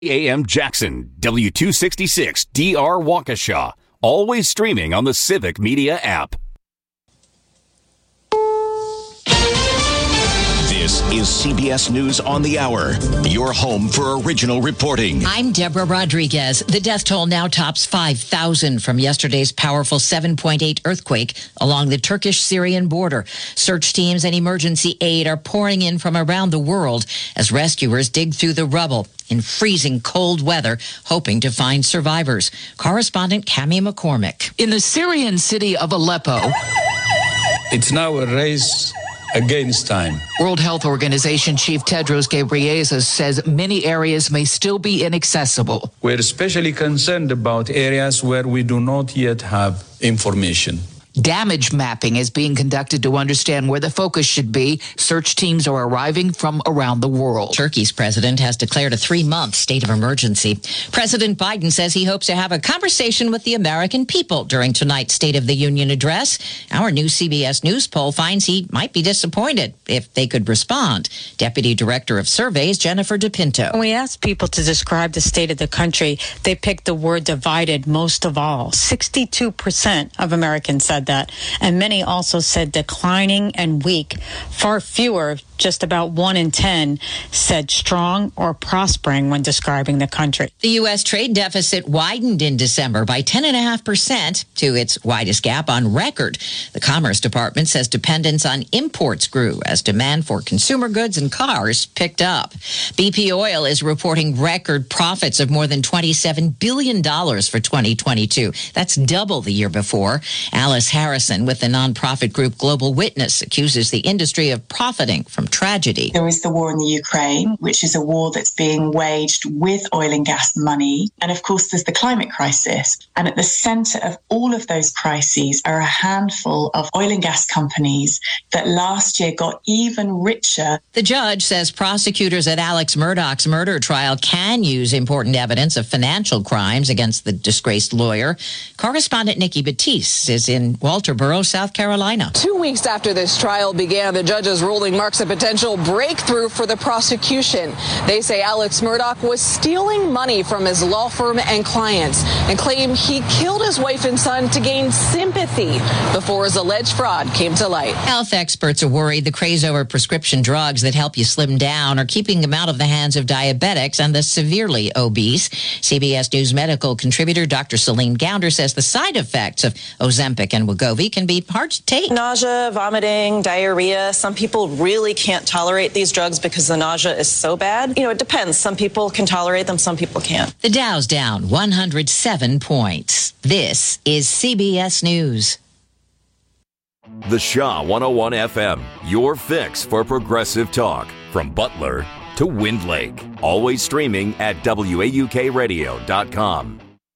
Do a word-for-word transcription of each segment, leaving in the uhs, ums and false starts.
A M Jackson, W two sixty-six D R Waukesha. Always streaming on the Civic Media app. This is C B S News on the Hour, your home for original reporting. I'm Deborah Rodriguez. The death toll now tops five thousand from yesterday's powerful seven point eight earthquake along the Turkish-Syrian border. Search teams and emergency aid are pouring in from around the world as rescuers dig through the rubble in freezing cold weather, hoping to find survivors. Correspondent Cami McCormick. In the Syrian city of Aleppo, it's now a race against time. World Health Organization Chief Tedros Ghebreyesus says many areas may still be inaccessible. We're especially concerned about areas where we do not yet have information. Damage mapping is being conducted to understand where the focus should be. Search teams are arriving from around the world. Turkey's president has declared a three-month state of emergency. President Biden says he hopes to have a conversation with the American people during tonight's State of the Union address. Our new C B S News poll finds he might be disappointed if they could respond. Deputy Director of Surveys, Jennifer DePinto. When we asked people to describe the state of the country, they picked the word divided most of all. sixty-two percent of Americans said that, and many also said declining and weak. Far fewer, just about one in ten, said strong or prospering when describing the country. The U S trade deficit widened in December by ten point five percent to its widest gap on record. The Commerce Department says dependence on imports grew as demand for consumer goods and cars picked up. B P Oil is reporting record profits of more than twenty-seven billion dollars for twenty twenty-two. That's double the year before. Alice Harrison with the nonprofit group Global Witness accuses the industry of profiting from tragedy. There is the war in the Ukraine, which is a war that's being waged with oil and gas money. And of course, there's the climate crisis. And at the center of all of those crises are a handful of oil and gas companies that last year got even richer. The judge says prosecutors at Alex Murdaugh's murder trial can use important evidence of financial crimes against the disgraced lawyer. Correspondent Nikki Batiste is in Walterboro, South Carolina. Two weeks after this trial began, the judge's ruling marks a potential breakthrough for the prosecution. They say Alex Murdaugh was stealing money from his law firm and clients and claim he killed his wife and son to gain sympathy before his alleged fraud came to light. Health experts are worried the craze over prescription drugs that help you slim down are keeping them out of the hands of diabetics and the severely obese. C B S News medical contributor Doctor Celine Gounder says the side effects of Ozempic and Wegovy can be hard to take. Nausea, vomiting, diarrhea. Some people really can't tolerate these drugs because the nausea is so bad. You know, it depends. Some people can tolerate them, some people can't. The Dow's down one hundred seven points. This is C B S News. The Shaw one oh one F M, your fix for progressive talk. From Butler to Wind Lake. Always streaming at W A U K radio dot com.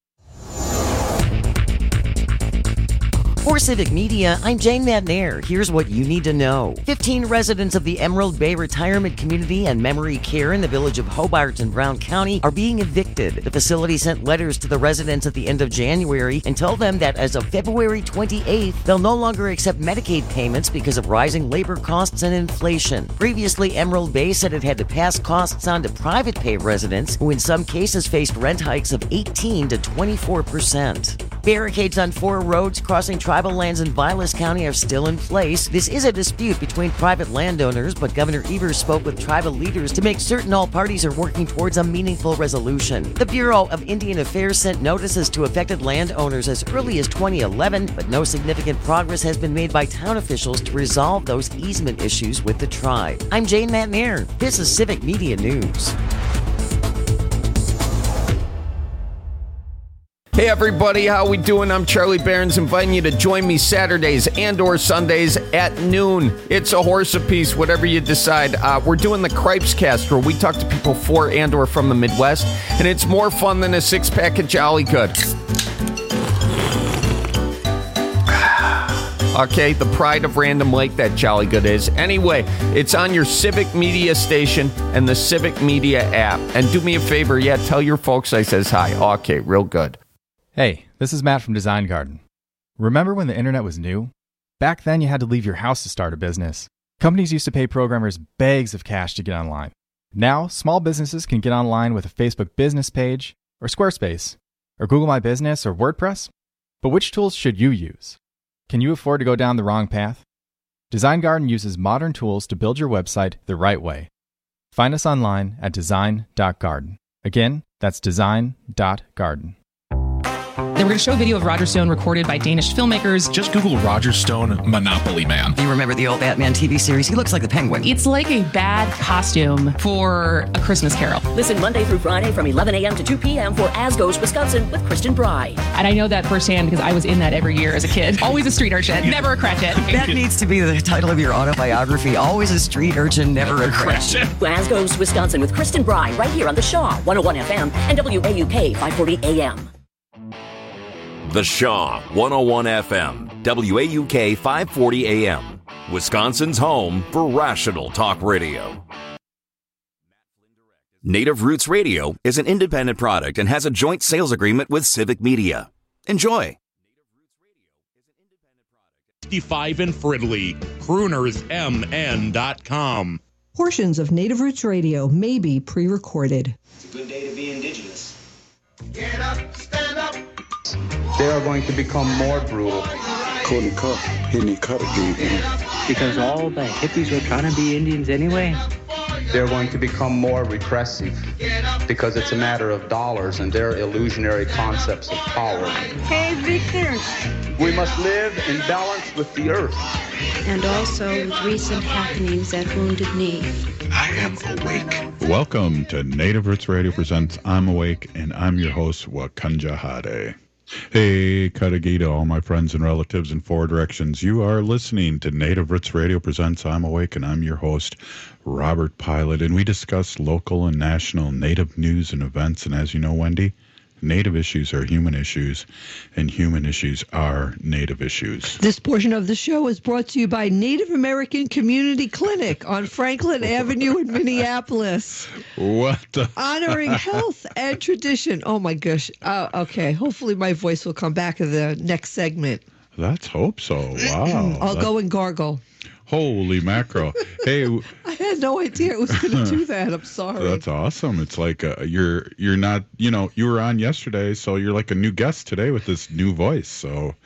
For Civic Media, I'm Jane Madnair. Here's what you need to know. fifteen residents of the Emerald Bay Retirement Community and Memory Care in the village of Hobart in Brown County are being evicted. The facility sent letters to the residents at the end of January and told them that as of February twenty-eighth, they'll no longer accept Medicaid payments because of rising labor costs and inflation. Previously, Emerald Bay said it had to pass costs on to private pay residents who in some cases faced rent hikes of eighteen to twenty-four percent. Barricades on four roads crossing tribal lands in Vilas County are still in place. This is a dispute between private landowners, but Governor Evers spoke with tribal leaders to make certain all parties are working towards a meaningful resolution. The Bureau of Indian Affairs sent notices to affected landowners as early as twenty eleven, but no significant progress has been made by town officials to resolve those easement issues with the tribe. I'm Jane Madnair. This is Civic Media News. Hey everybody, how we doing? I'm Charlie Barons, inviting you to join me Saturdays and or Sundays at noon. It's a horse apiece, whatever you decide. Uh, we're doing the Cripes Cast, where we talk to people for and or from the Midwest, and it's more fun than a six-pack of Jolly Good. Okay, the pride of Random Lake, that Jolly Good is. Anyway, it's on your Civic Media station and the Civic Media app. And do me a favor, yeah, tell your folks I says hi. Okay, real good. Hey, this is Matt from Design Garden. Remember when the internet was new? Back then, you had to leave your house to start a business. Companies used to pay programmers bags of cash to get online. Now, small businesses can get online with a Facebook business page, or Squarespace, or Google My Business, or WordPress. But which tools should you use? Can you afford to go down the wrong path? Design Garden uses modern tools to build your website the right way. Find us online at design dot garden. Again, that's design dot garden. They were going to show a video of Roger Stone recorded by Danish filmmakers. Just Google Roger Stone Monopoly Man. Do you remember the old Batman T V series? He looks like the Penguin. It's like a bad costume for A Christmas Carol. Listen Monday through Friday from eleven a.m. to two p.m. for As Goes Wisconsin with Kristen Bry. And I know that firsthand because I was in that every year as a kid. Always a street urchin, never a cratchit. That needs to be the title of your autobiography. Always a street urchin, never a cratchit. As Goes Wisconsin with Kristen Bry right here on the Shaw one oh one F M and W A U K five forty A M. The Shaw one oh one F M, W A U K five forty A M, Wisconsin's home for rational talk radio. Native Roots Radio is an independent product and has a joint sales agreement with Civic Media. Enjoy. sixty-five in Fridley, crooners m n dot com. Portions of Native Roots Radio may be pre-recorded. It's a good day to be indigenous. Get up, stand up. They are going to become more brutal. Couldn't cut, hitting cut again. Because all the hippies were trying to be Indians anyway. They're going to become more repressive because it's a matter of dollars and their illusionary concepts of power. Hey, Victor. We must live in balance with the earth. And also with recent happenings at Wounded Knee. I am awake. Welcome to Native Roots Radio presents I'm Awake, and I'm your host, Wakanja Hade. Hey, Katagita, all my friends and relatives in four directions. You are listening to Native Roots Radio presents I'm Awake, and I'm your host, Robert Pilot, and we discuss local and national Native news and events. And as you know, Wendy, Native issues are human issues, and human issues are Native issues. This portion of the show is brought to you by Native American Community Clinic on Franklin Avenue in Minneapolis. What the? Honoring health and tradition. Oh, my gosh. Uh, okay. Hopefully my voice will come back in the next segment. Let's hope so. Wow. I'll that... go and gargle. Holy mackerel. Hey, I had no idea it was going to do that. I'm sorry. That's awesome. It's like uh, you're you're not, you know, you were on yesterday, so you're like a new guest today with this new voice. So,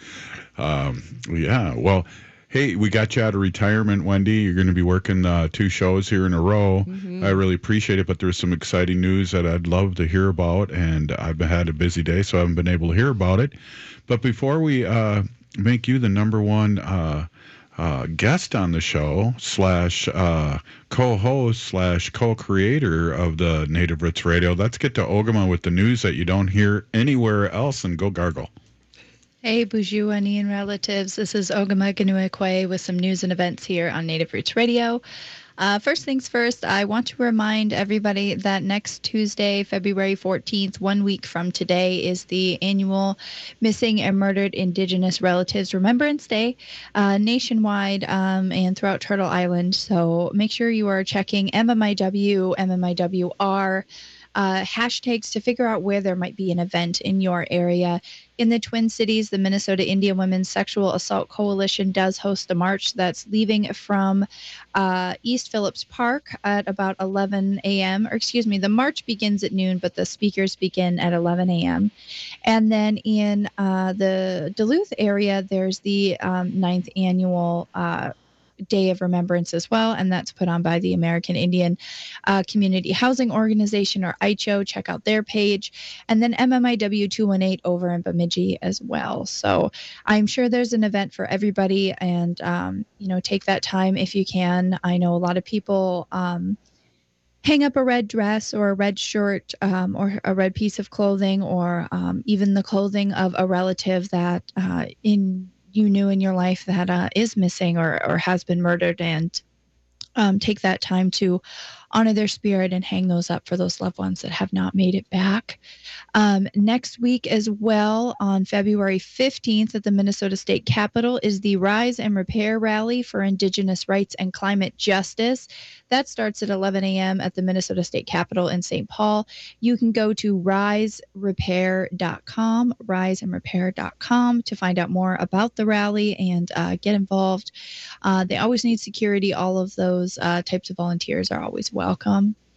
um, yeah. Well, hey, we got you out of retirement, Wendy. You're going to be working uh, two shows here in a row. Mm-hmm. I really appreciate it, but there's some exciting news that I'd love to hear about, and I've had a busy day, so I haven't been able to hear about it. But before we uh, make you the number one uh Uh, guest on the show slash uh, co-host slash co-creator of the Native Roots Radio, let's get to Ogama with the news that you don't hear anywhere else, and go gargle. Hey, Bujuani and relatives. This is Ogama Ganuekwe with some news and events here on Native Roots Radio. Uh, first things first, I want to remind everybody that next Tuesday, February fourteenth, one week from today, is the annual Missing and Murdered Indigenous Relatives Remembrance Day uh, nationwide um, and throughout Turtle Island. So make sure you are checking M M I W, M M I W R uh, hashtags to figure out where there might be an event in your area. In the Twin Cities, the Minnesota Indian Women's Sexual Assault Coalition does host a march that's leaving from uh, East Phillips Park at about eleven a.m. Or excuse me, the march begins at noon, but the speakers begin at eleven a.m. And then in uh, the Duluth area, there's the um, ninth annual uh Day of Remembrance as well, and that's put on by the American Indian uh, Community Housing Organization, or I C H O. Check out their page. And then M M I W two eighteen over in Bemidji as well. So I'm sure there's an event for everybody, and um, you know, take that time if you can. I know a lot of people um, hang up a red dress or a red shirt um, or a red piece of clothing, or um, even the clothing of a relative that uh, in you knew in your life that uh, is missing or, or has been murdered, and um, take that time to honor their spirit and hang those up for those loved ones that have not made it back. Um, next week as well, on February fifteenth at the Minnesota State Capitol, is the Rise and Repair Rally for Indigenous Rights and Climate Justice. That starts at eleven a.m. at the Minnesota State Capitol in Saint Paul. You can go to rise repair dot com, rise and repair dot com, to find out more about the rally and uh, get involved. Uh, they always need security. All of those uh, types of volunteers are always welcome.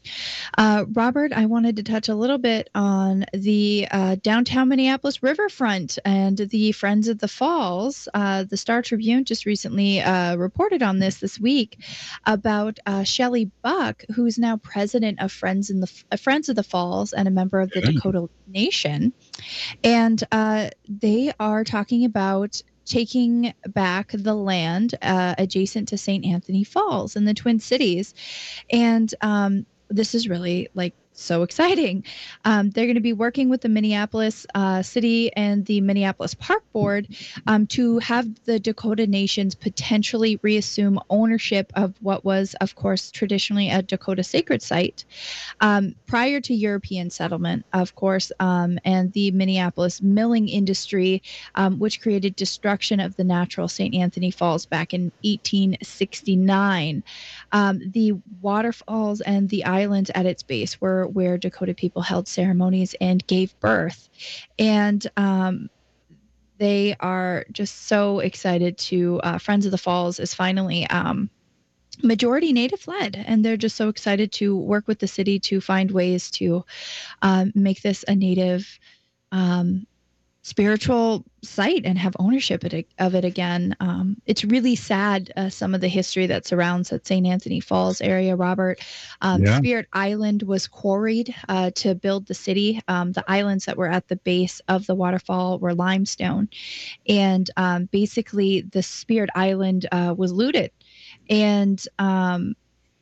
Uh, Robert, I wanted to touch a little bit on the uh, downtown Minneapolis riverfront and the Friends of the Falls. Uh, the Star Tribune just recently uh, reported on this this week about uh, Shelley Buck, who is now president of Friends in the uh, Friends of the Falls and a member of the Dakota Nation, and uh, they are talking about taking back the land uh, adjacent to Saint Anthony Falls in the Twin Cities, and um, this is really like so exciting. Um, they're going to be working with the Minneapolis uh, City and the Minneapolis Park Board um, to have the Dakota Nations potentially reassume ownership of what was, of course, traditionally a Dakota sacred site um, prior to European settlement, of course, um, and the Minneapolis milling industry, um, which created destruction of the natural Saint Anthony Falls back in eighteen sixty-nine. Um, the waterfalls and the islands at its base were where Dakota people held ceremonies and gave birth. And um, they are just so excited to, uh, Friends of the Falls is finally um, majority Native led. And they're just so excited to work with the city to find ways to um, make this a Native um, spiritual site and have ownership of it again. Um, it's really sad, uh, some of the history that surrounds that Saint Anthony Falls area, Robert. Um, yeah. Spirit Island was quarried uh, to build the city. Um, the islands that were at the base of the waterfall were limestone. And um, basically the Spirit Island uh, was looted. And um,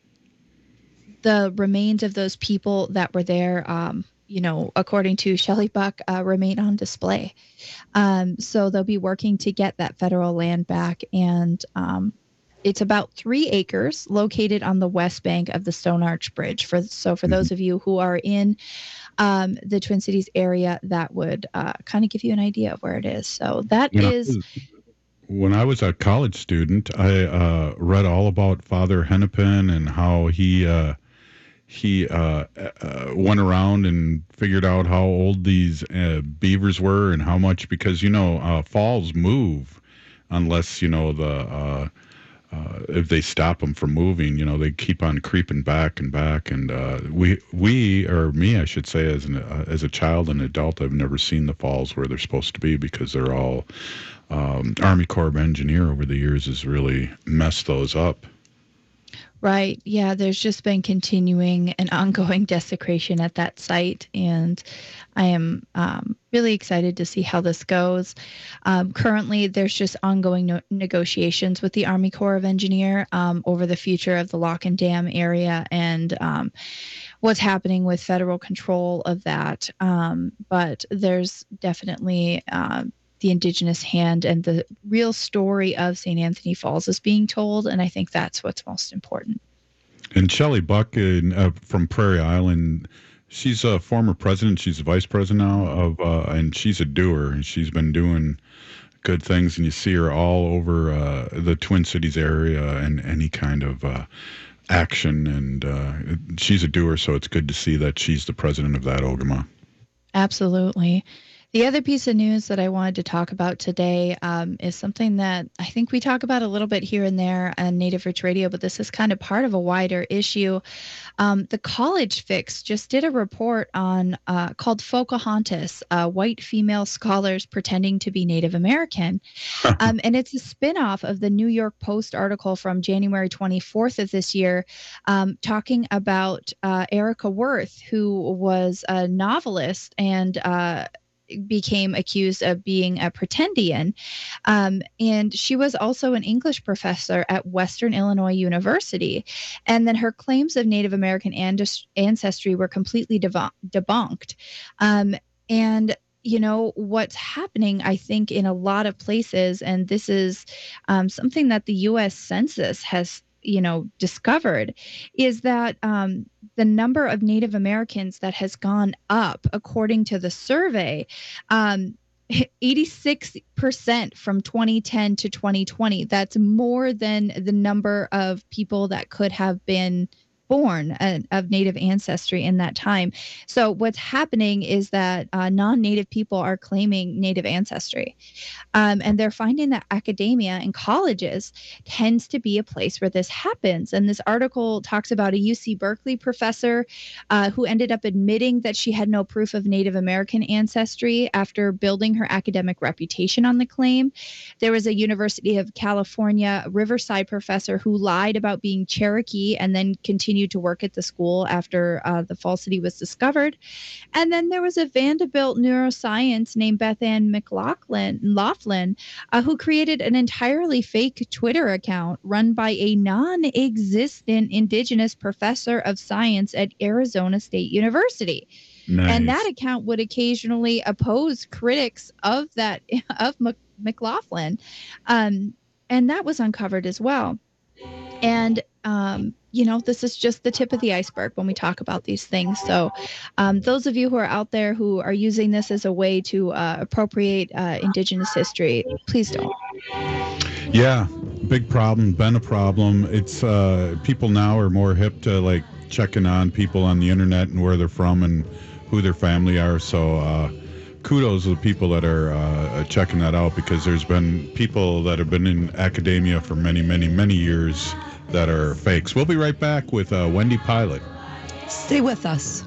the remains of those people that were there, um, you know, according to Shelley Buck, uh, remain on display. Um, so they'll be working to get that federal land back. And um, it's about three acres located on the west bank of the Stone Arch Bridge. For So for mm-hmm. those of you who are in um, the Twin Cities area, that would uh, kind of give you an idea of where it is. So that when is... I was, when I was a college student, I uh, read all about Father Hennepin and how he... Uh, He uh, uh, went around and figured out how old these uh, beavers were and how much, because, you know, uh, falls move unless, you know, the uh, uh, if they stop them from moving, you know, they keep on creeping back and back. And uh, we, we or me, I should say, as an uh, as a child and adult, I've never seen the falls where they're supposed to be because they're all um, Army Corps of Engineer over the years has really messed those up. Right. Yeah, there's just been continuing and ongoing desecration at that site. And I am um, really excited to see how this goes. Um, currently, there's just ongoing no- negotiations with the Army Corps of Engineer um, over the future of the Lock and Dam area and um, what's happening with federal control of that. Um, but there's definitely... Um, the Indigenous hand and the real story of Saint Anthony Falls is being told. And I think that's what's most important. And Shelley Buck in, uh, from Prairie Island, she's a former president. She's a vice president now of, uh, and she's a doer. And she's been doing good things. And you see her all over uh, the Twin Cities area and any kind of uh, action. And uh, she's a doer. So it's good to see that she's the president of that Ogama. Absolutely. The other piece of news that I wanted to talk about today um, is something that I think we talk about a little bit here and there on Native Roots Radio, but this is kind of part of a wider issue. Um, the College Fix just did a report on uh, called Pocahontas, uh, White Female Scholars Pretending to be Native American. um, and it's a spinoff of the New York Post article from January twenty-fourth of this year, um, talking about uh, Erica Worth, who was a novelist and uh, became accused of being a pretendian. Um, and she was also an English professor at Western Illinois University. And then her claims of Native American and- ancestry were completely dev- debunked. Um, and you know, what's happening, I think, in a lot of places, and this is um, something that the U S Census has you know, discovered, is that um, the number of Native Americans that has gone up, according to the survey, um, eighty-six percent from twenty ten to twenty twenty. That's more than the number of people that could have been born uh, of Native ancestry in that time. So what's happening is that uh, non-Native people are claiming Native ancestry. Um, and they're finding that academia and colleges tends to be a place where this happens. And this article talks about a U C Berkeley professor uh, who ended up admitting that she had no proof of Native American ancestry after building her academic reputation on the claim. There was a University of California Riverside professor who lied about being Cherokee and then continued to work at the school after uh, the falsity was discovered. And then there was a Vanderbilt neuroscience named Beth Ann McLaughlin, Laughlin, uh, who created an entirely fake Twitter account run by a non-existent indigenous professor of science at Arizona State University. Nice. And that account would occasionally oppose critics of that of Mc, McLaughlin. Um, and that was uncovered as well. And, um, you know, this is just the tip of the iceberg when we talk about these things. So um, those of you who are out there who are using this as a way to uh, appropriate uh, Indigenous history, please don't. Yeah, big problem, been a problem. It's uh, people now are more hip to like checking on people on the internet and where they're from and who their family are. So uh, kudos to the people that are uh, checking that out, because there's been people that have been in academia for many, many, many years that are fakes. We'll be right back with uh, Wendy Pilot. Stay with us.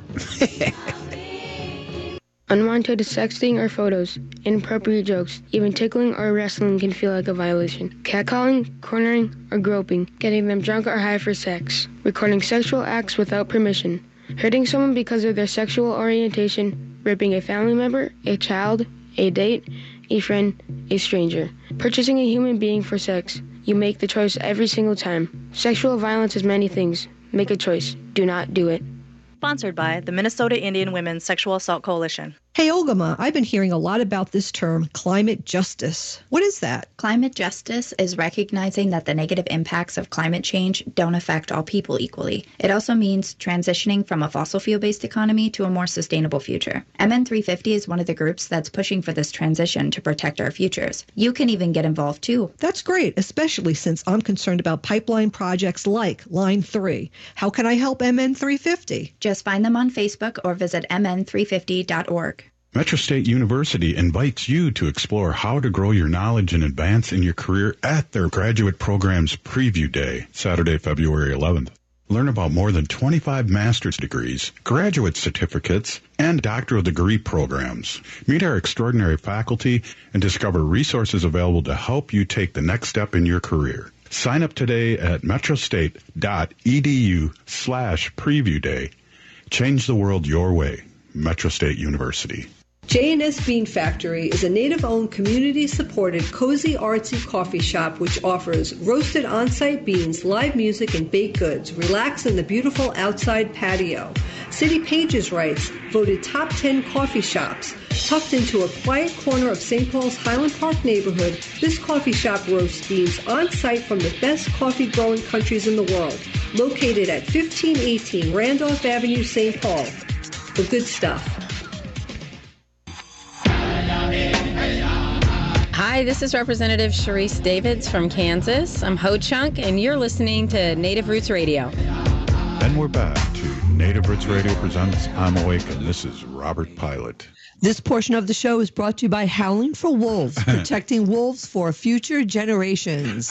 Unwanted sexting or photos, inappropriate jokes, even tickling or wrestling can feel like a violation. Catcalling, cornering, or groping, getting them drunk or high for sex, recording sexual acts without permission, hurting someone because of their sexual orientation, raping a family member, a child, a date, a friend, a stranger, purchasing a human being for sex. You make the choice every single time. Sexual violence is many things. Make a choice. Do not do it. Sponsored by the Minnesota Indian Women's Sexual Assault Coalition. Hey, Ogama, I've been hearing a lot about this term, climate justice. What is that? Climate justice is recognizing that the negative impacts of climate change don't affect all people equally. It also means transitioning from a fossil fuel-based economy to a more sustainable future. M N three fifty is one of the groups that's pushing for this transition to protect our futures. You can even get involved too. That's great, especially since I'm concerned about pipeline projects like Line three. How can I help M N three fifty? Just find them on Facebook or visit m n three fifty dot org. Metro State University invites you to explore how to grow your knowledge and advance in your career at their graduate program's preview day, Saturday, February eleventh. Learn about more than twenty-five master's degrees, graduate certificates, and doctoral degree programs. Meet our extraordinary faculty and discover resources available to help you take the next step in your career. Sign up today at metrostate.edu slash preview day. Change the world your way. Metro State University. J and S Bean Factory is a native-owned, community-supported, cozy, artsy coffee shop which offers roasted on-site beans, live music, and baked goods. Relax in the beautiful outside patio. City Pages writes, voted top ten coffee shops. Tucked into a quiet corner of Saint Paul's Highland Park neighborhood, this coffee shop roasts beans on-site from the best coffee-growing countries in the world. Located at fifteen eighteen Randolph Avenue, Saint Paul. The good stuff. Hi, this is Representative Sharice Davids from Kansas. I'm Ho Chunk, and you're listening to Native Roots Radio. Then we're back to Native Roots Radio presents I'm Awake, and this is Robert Pilot. This portion of the show is brought to you by Howling for Wolves, protecting wolves for future generations.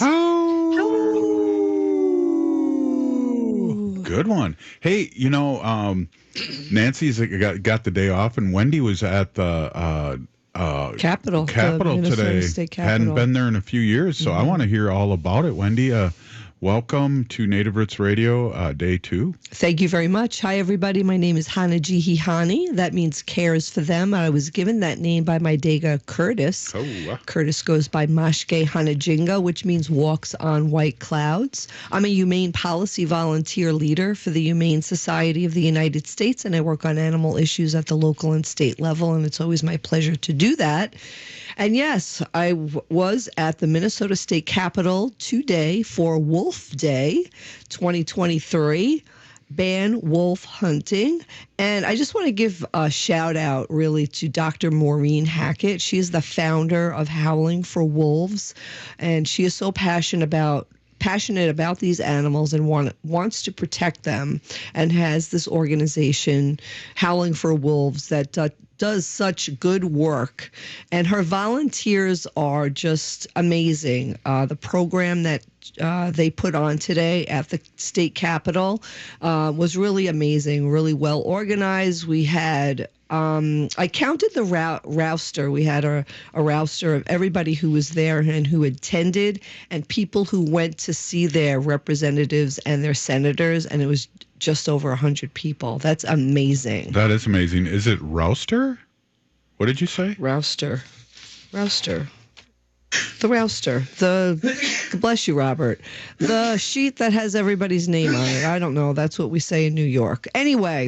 Good one. Hey, you know, um, Nancy's got, got the day off, and Wendy was at the uh, uh, Capitol, Capitol today. Hadn't been there in a few years, so mm-hmm. I want to hear all about it. Wendy, uh, welcome to Native Roots Radio, uh, day two. Thank you very much. Hi, everybody. My name is Hana Jihihani. That means cares for them. I was given that name by my Dega Curtis. Oh. Curtis goes by Mashke Hanajinga, which means walks on white clouds. I'm a humane policy volunteer leader for the Humane Society of the United States, and I work on animal issues at the local and state level, and it's always my pleasure to do that. And yes, I w- was at the Minnesota State Capitol today for Wolf Day twenty twenty-three, ban wolf hunting. And I just want to give a shout out really to Doctor Maureen Hackett. She is the founder of Howling for Wolves, and she is so passionate about passionate about these animals and want, wants to protect them, and has this organization, Howling for Wolves, that uh, does such good work. And her volunteers are just amazing. Uh, the program that uh, they put on today at the state capitol uh, was really amazing, really well organized. We had Um, I counted the rou- rouster. We had a, a rouster of everybody who was there and who attended, and people who went to see their representatives and their senators, and it was just over one hundred people. That's amazing. That is amazing. Is it rouster? What did you say? Rouster. Rouster. The rouster. The, bless you, Robert. The sheet that has everybody's name on it. I don't know. That's what we say in New York. Anyway,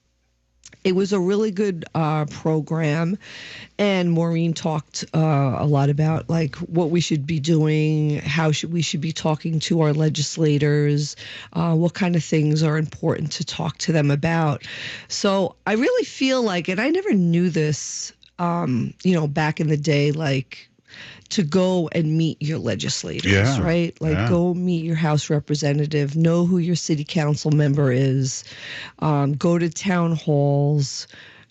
it was a really good uh, program, and Maureen talked uh, a lot about like what we should be doing, how should we should be talking to our legislators, uh, what kind of things are important to talk to them about. So I really feel like, and I never knew this, um, you know, back in the day, like, to go and meet your legislators, yeah, right? Like yeah. go meet your House representative, know who your city council member is, um, go to town halls.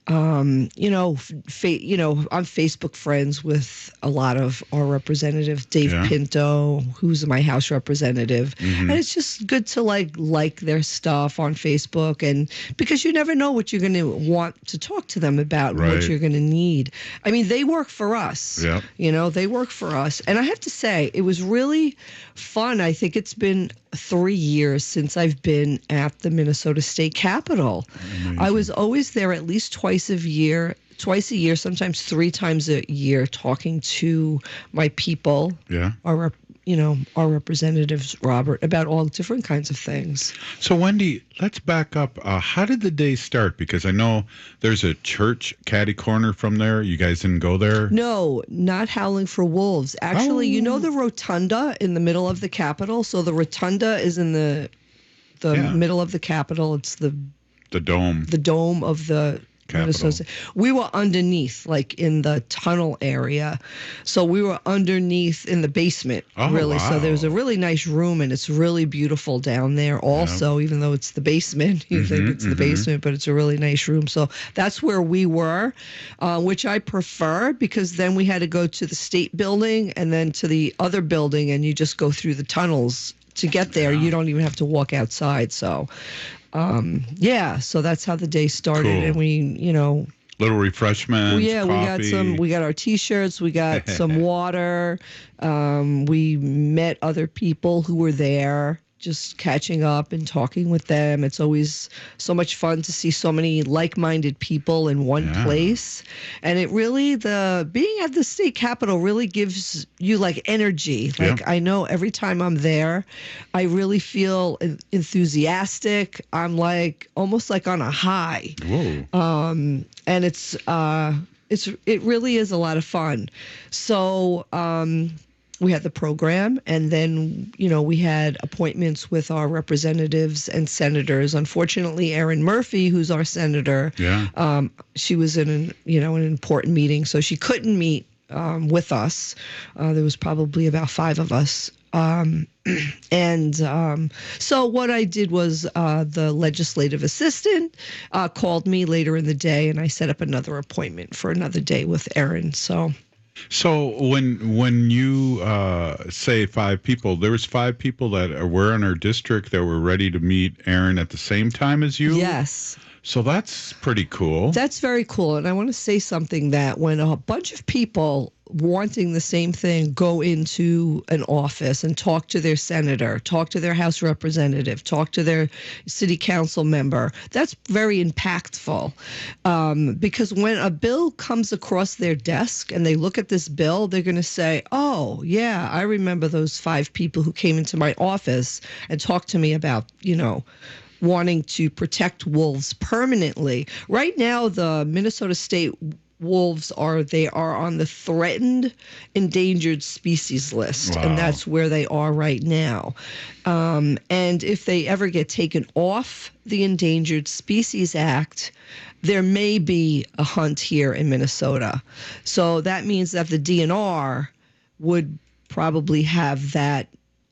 Um, you know, fa- you know, I'm Facebook friends with a lot of our representatives, Dave Yeah. Pinto, who's my House representative. Mhm. And it's just good to like like their stuff on Facebook, and because you never know what you're going to want to talk to them about, and Right. what you're going to need. I mean, they work for us. Yeah. You know, they work for us. And I have to say, it was really fun. I think it's been three years since I've been at the Minnesota State Capitol. I was always there at least twice a year, twice a year, sometimes three times a year, talking to my people, Yeah. our, rep- you know, our representatives, Robert, about all different kinds of things. So, Wendy, let's back up. Uh, how did the day start? Because I know there's a church catty corner from there. You guys didn't go there? No, not Howling for Wolves. Actually, you know the rotunda in the middle of the Capitol? So the rotunda is in the the Yeah. middle of the Capitol. It's the The dome. the dome of the Capitol. Minnesota. We were underneath, like in the tunnel area. So we were underneath in the basement, Oh, really. So wow. there's a really nice room, and it's really beautiful down there also, even though it's the basement. You think Mhm, it's the mhm. basement, but it's a really nice room. So that's where we were, uh, which I prefer, because then we had to go to the state building and then to the other building, and you just go through the tunnels to get there. You don't even have to walk outside. So, um, yeah, so that's how the day started. Cool. And we, you know, Little refreshments. well, yeah, we got coffee. some, we got our T-shirts, we got some water. Um, we met other people who were there, just catching up and talking with them. It's always so much fun to see so many like-minded people in one Yeah. place. And it really, the being at the state capitol really gives you like energy. Like Yeah. I know every time I'm there, I really feel en- enthusiastic. I'm like almost like on a high. Whoa. Um, and it's uh, it's it really is a lot of fun. So um, we had the program, and then you know we had appointments with our representatives and senators. Unfortunately, Erin Murphy, who's our senator, Yeah. um, she was in an you know an important meeting, so she couldn't meet um, with us. Uh, there was probably about five of us. Um, and um, so what I did was uh, the legislative assistant uh, called me later in the day, and I set up another appointment for another day with Erin. So, So when when you uh, say five people, there was five people that were in our district that were ready to meet Erin at the same time as you? yes. So that's pretty cool. That's very cool. And I want to say something that when a bunch of people wanting the same thing go into an office and talk to their senator, talk to their House representative, talk to their city council member, that's very impactful. Um, because when a bill comes across their desk and they look at this bill, they're going to say, oh, yeah, I remember those five people who came into my office and talked to me about, you know, wanting to protect wolves permanently. Right now, the Minnesota State wolves are they are on the threatened endangered species list. Wow. And that's where they are right now. Um, and if they ever get taken off the Endangered Species Act, there may be a hunt here in Minnesota. So that means that the D N R would probably have that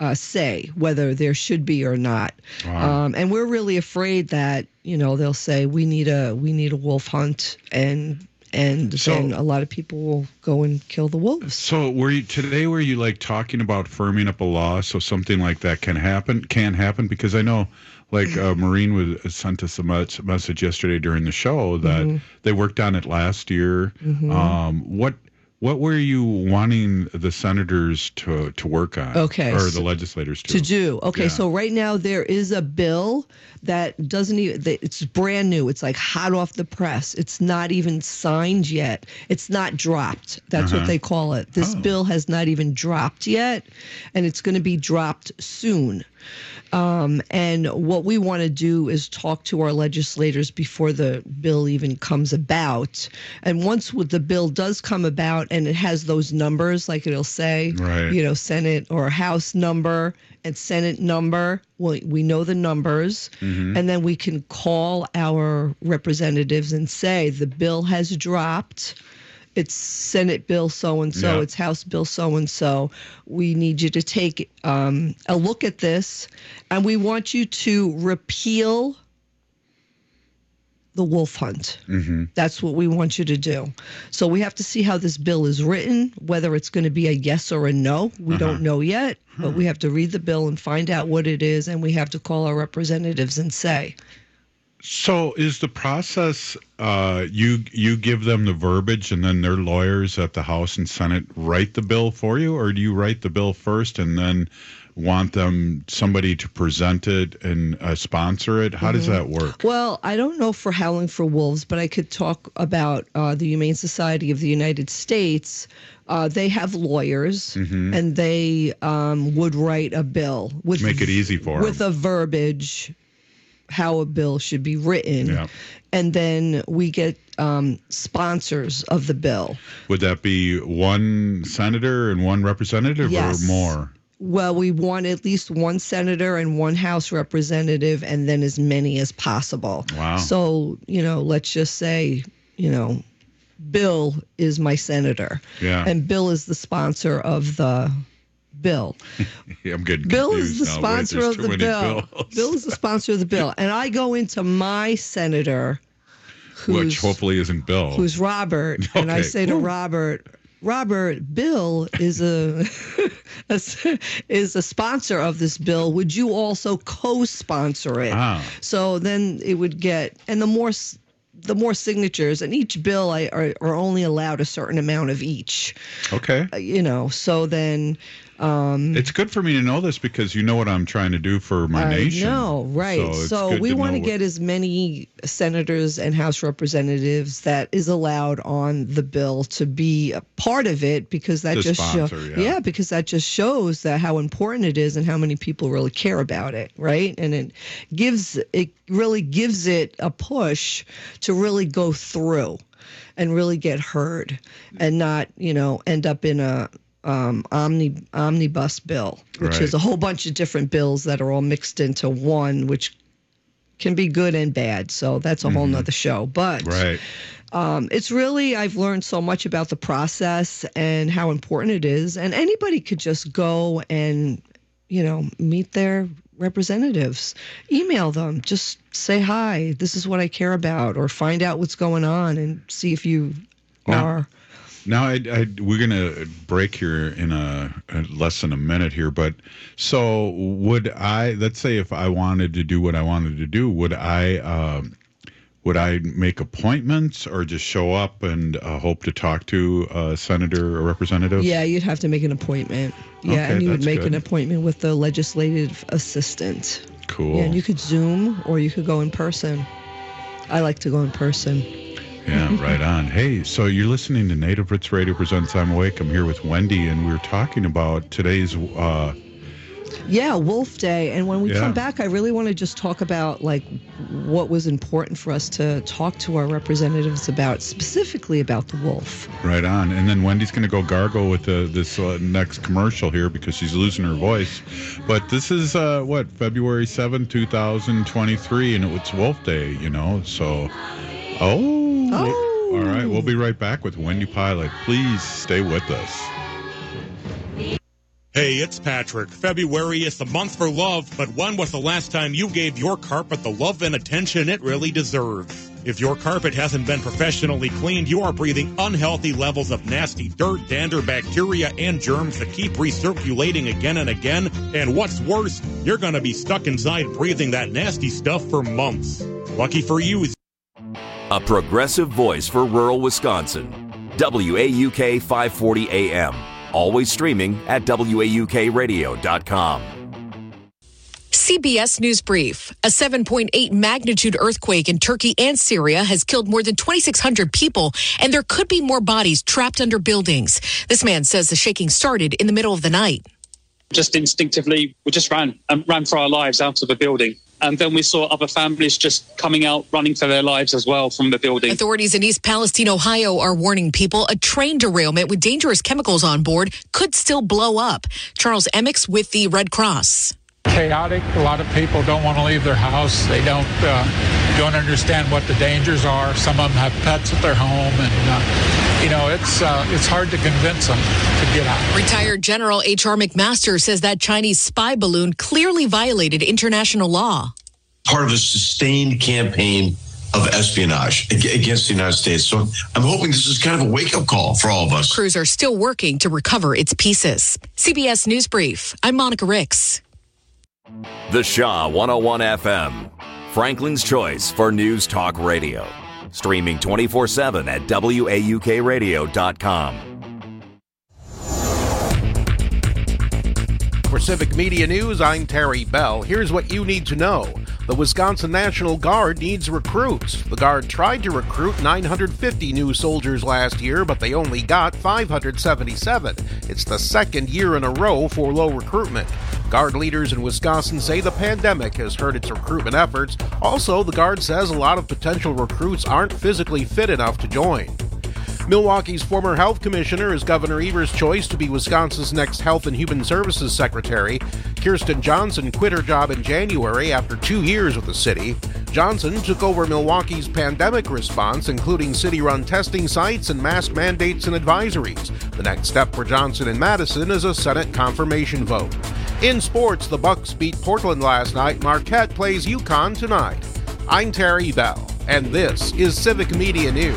uh, say whether there should be or not. Wow. Um, and we're really afraid that, you know, they'll say we need a we need a wolf hunt, and and So- then a lot of people will go and kill the wolves. So were you today? Were you like talking about firming up a law so something like that can happen? Can happen because I know, like uh, Maureen was sent us a mes- message yesterday during the show that Mhm. they worked on it last year. Mhm. Um, what what were you wanting the senators to to work on? Okay, or so- the legislators to to do. Okay, Yeah. so right now there is a bill that doesn't even, that- it's brand new. It's like hot off the press. It's not even signed yet. It's not dropped. That's Uh-huh. what they call it. This Oh. bill has not even dropped yet, and it's going to be dropped soon. Um, and what we want to do is talk to our legislators before the bill even comes about. And once with the bill does come about and it has those numbers, like it'll say, Right. you know, Senate or House number and Senate number, well, we know the numbers. Mhm. And then we can call our representatives and say, the bill has dropped. It's Senate bill so-and-so, Yeah. it's House bill so-and-so. We need you to take um, a look at this, and we want you to repeal the wolf hunt. Mm-hmm. That's what we want you to do. So we have to see how this bill is written, whether it's going to be a yes or a no. We Uh-huh. don't know yet, but we have to read the bill and find out what it is, and we have to call our representatives and say, So is the process uh, you you give them the verbiage and then their lawyers at the House and Senate write the bill for you, or do you write the bill first and then want them somebody to present it and uh, sponsor it? How does Mhm. that work? Well, I don't know for Howling for Wolves, but I could talk about uh, the Humane Society of the United States. Uh, they have lawyers, Mhm. and they um, would write a bill with Make it easy for 'em. with a verbiage how a bill should be written, Yeah. and then we get um, sponsors of the bill. Would that be one senator and one representative Yes. or more? Well, we want at least one senator and one House representative, and then as many as possible. Wow. So, you know, let's just say, you know, Bill is my senator. Yeah. And Bill is the sponsor of the bill. Yeah, I'm getting Bill is confused the now. Wait, sponsor there's of too the many bill. bills. Bill is the sponsor of the bill. And I go into my senator, who's, Which hopefully isn't Bill. who's Robert, and I Okay. say to Ooh. Robert, Robert, Bill is a, a is a sponsor of this bill. Would you also co-sponsor it? Ah. So then it would get, and the more s- the more signatures, and each bill I, are, are only allowed a certain amount of each. Okay. Uh, you know, so then. Um, It's good for me to know this because you know what I'm trying to do for my I nation. know, right. it's So, good we to want to know get as many senators and House representatives that is allowed on the bill to be a part of it, because that To just shows, sponsor, yeah. because that just shows that how important it is and how many people really care about it, right? And it gives it really gives it a push to really go through and really get heard, and not, you know, end up in a um, omni omnibus bill, which Right. is a whole bunch of different bills that are all mixed into one, which can be good and bad. So that's a whole nother show. But Right. um, it's really, I've learned so much about the process and how important it is. And anybody could just go and, you know, meet their representatives, email them, just say, hi, this is what I care about, or find out what's going on and see if you Now- are. Now, I, I, we're going to break here in a, a less than a minute here, but so would I, let's say if I wanted to do what I wanted to do, would I, um, would I make appointments or just show up and uh, hope to talk to a senator or representative? Yeah, you'd have to make an appointment. Yeah, Okay, and you would that's make good. an appointment with the legislative assistant. Cool. Yeah, and you could Zoom or you could go in person. I like to go in person. Yeah, right on. Hey, so you're listening to Native Roots Radio Presents I'm Awake. I'm here with Wendy, and we're talking about today's uh, Yeah, Wolf Day. And when we Yeah. come back, I really want to just talk about like what was important for us to talk to our representatives about, specifically about the wolf. Right on. And then Wendy's going to go gargle with the, this uh, next commercial here because she's losing her voice. But this is, uh, what, February seventh, two thousand twenty-three, and it's Wolf Day, you know, so... Oh. Oh. All right, we'll be right back with Wendy Pilot. Please stay with us. Hey, it's Patrick. February is the month for love, but when was the last time you gave your carpet the love and attention it really deserves? If your carpet hasn't been professionally cleaned, you are breathing unhealthy levels of nasty dirt, dander, bacteria, and germs that keep recirculating again and again. And what's worse, you're going to be stuck inside breathing that nasty stuff for months. Lucky for you. A progressive voice for rural Wisconsin. W A U K five forty A M. Always streaming at W A U K radio dot com. C B S News Brief. A seven point eight magnitude earthquake in Turkey and Syria has killed more than twenty-six hundred people, and there could be more bodies trapped under buildings. This man says the shaking started in the middle of the night. Just instinctively, we just ran and ran for our lives out of the building. And then we saw other families just coming out, running for their lives as well from the building. Authorities in East Palestine, Ohio are warning people a train derailment with dangerous chemicals on board could still blow up. Charles Emmix with the Red Cross. Chaotic. A lot of people don't want to leave their house. They don't uh, don't understand what the dangers are. Some of them have pets at their home, and uh, you know it's uh, it's hard to convince them to get out. Retired General H R McMaster says that Chinese spy balloon clearly violated international law. Part of a sustained campaign of espionage against the United States. So I'm hoping this is kind of a wake-up call for all of us. Crews are still working to recover its pieces. C B S News Brief. I'm Monica Ricks. The Shaw one oh one F M, Franklin's choice for News Talk Radio. Streaming twenty-four seven at W A U K radio dot com. For Civic Media News, I'm Terry Bell. Here's what you need to know. The Wisconsin National Guard needs recruits. The Guard tried to recruit nine hundred fifty new soldiers last year, but they only got five hundred seventy-seven. It's the second year in a row for low recruitment. Guard leaders in Wisconsin say the pandemic has hurt its recruitment efforts. Also, the Guard says a lot of potential recruits aren't physically fit enough to join. Milwaukee's former health commissioner is Governor Evers' choice to be Wisconsin's next Health and Human Services Secretary. Kirsten Johnson quit her job in January after two years with the city. Johnson took over Milwaukee's pandemic response, including city-run testing sites and mask mandates and advisories. The next step for Johnson in Madison is a Senate confirmation vote. In sports, the Bucks beat Portland last night. Marquette plays UConn tonight. I'm Terry Bell, and this is Civic Media News.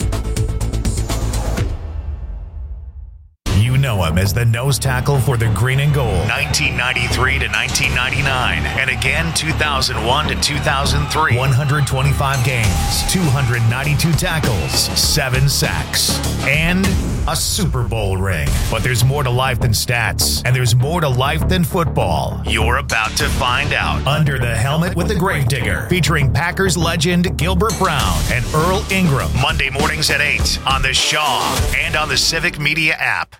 You know him as the nose tackle for the Green and Gold, nineteen ninety-three to nineteen ninety-nine, and again two thousand one to two thousand three. one hundred twenty-five games, two hundred ninety-two tackles, seven sacks, and a Super Bowl ring. But there's more to life than stats, and there's more to life than football. You're about to find out. Under the Helmet with the Gravedigger, featuring Packers legend Gilbert Brown and Earl Ingram. Monday mornings at eight on the Shaw and on the Civic Media app.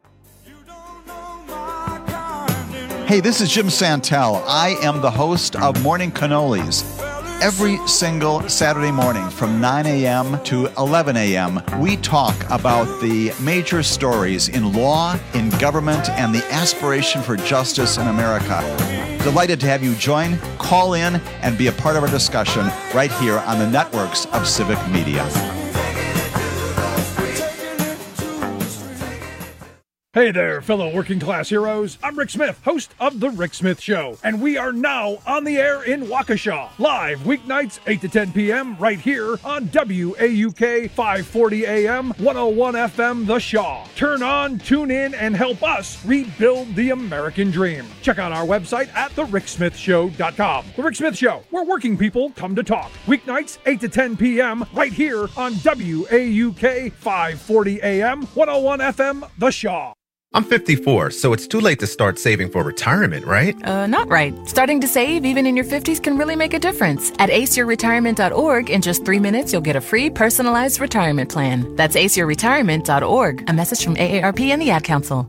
Hey, this is Jim Santel. I am the host of Morning Cannolis. Every single Saturday morning from nine a.m. to eleven a.m., we talk about the major stories in law, in government, and the aspiration for justice in America. Delighted to have you join, call in, and be a part of our discussion right here on the networks of Civic Media. Hey there, fellow working class heroes. I'm Rick Smith, host of The Rick Smith Show, and we are now on the air in Waukesha, live weeknights eight to ten p.m. right here on W A U K five forty A M, one oh one F M The Shaw. Turn on, tune in, and help us rebuild the American dream. Check out our website at the rick smith show dot com. The Rick Smith Show, where working people come to talk. Weeknights eight to ten p.m. right here on W A U K five forty A M, one oh one F M The Shaw. I'm fifty-four, so it's too late to start saving for retirement, right? Uh, not right. Starting to save even in your fifties can really make a difference. At ace your retirement dot org, in just three minutes, you'll get a free personalized retirement plan. That's ace your retirement dot org. A message from A A R P and the Ad Council.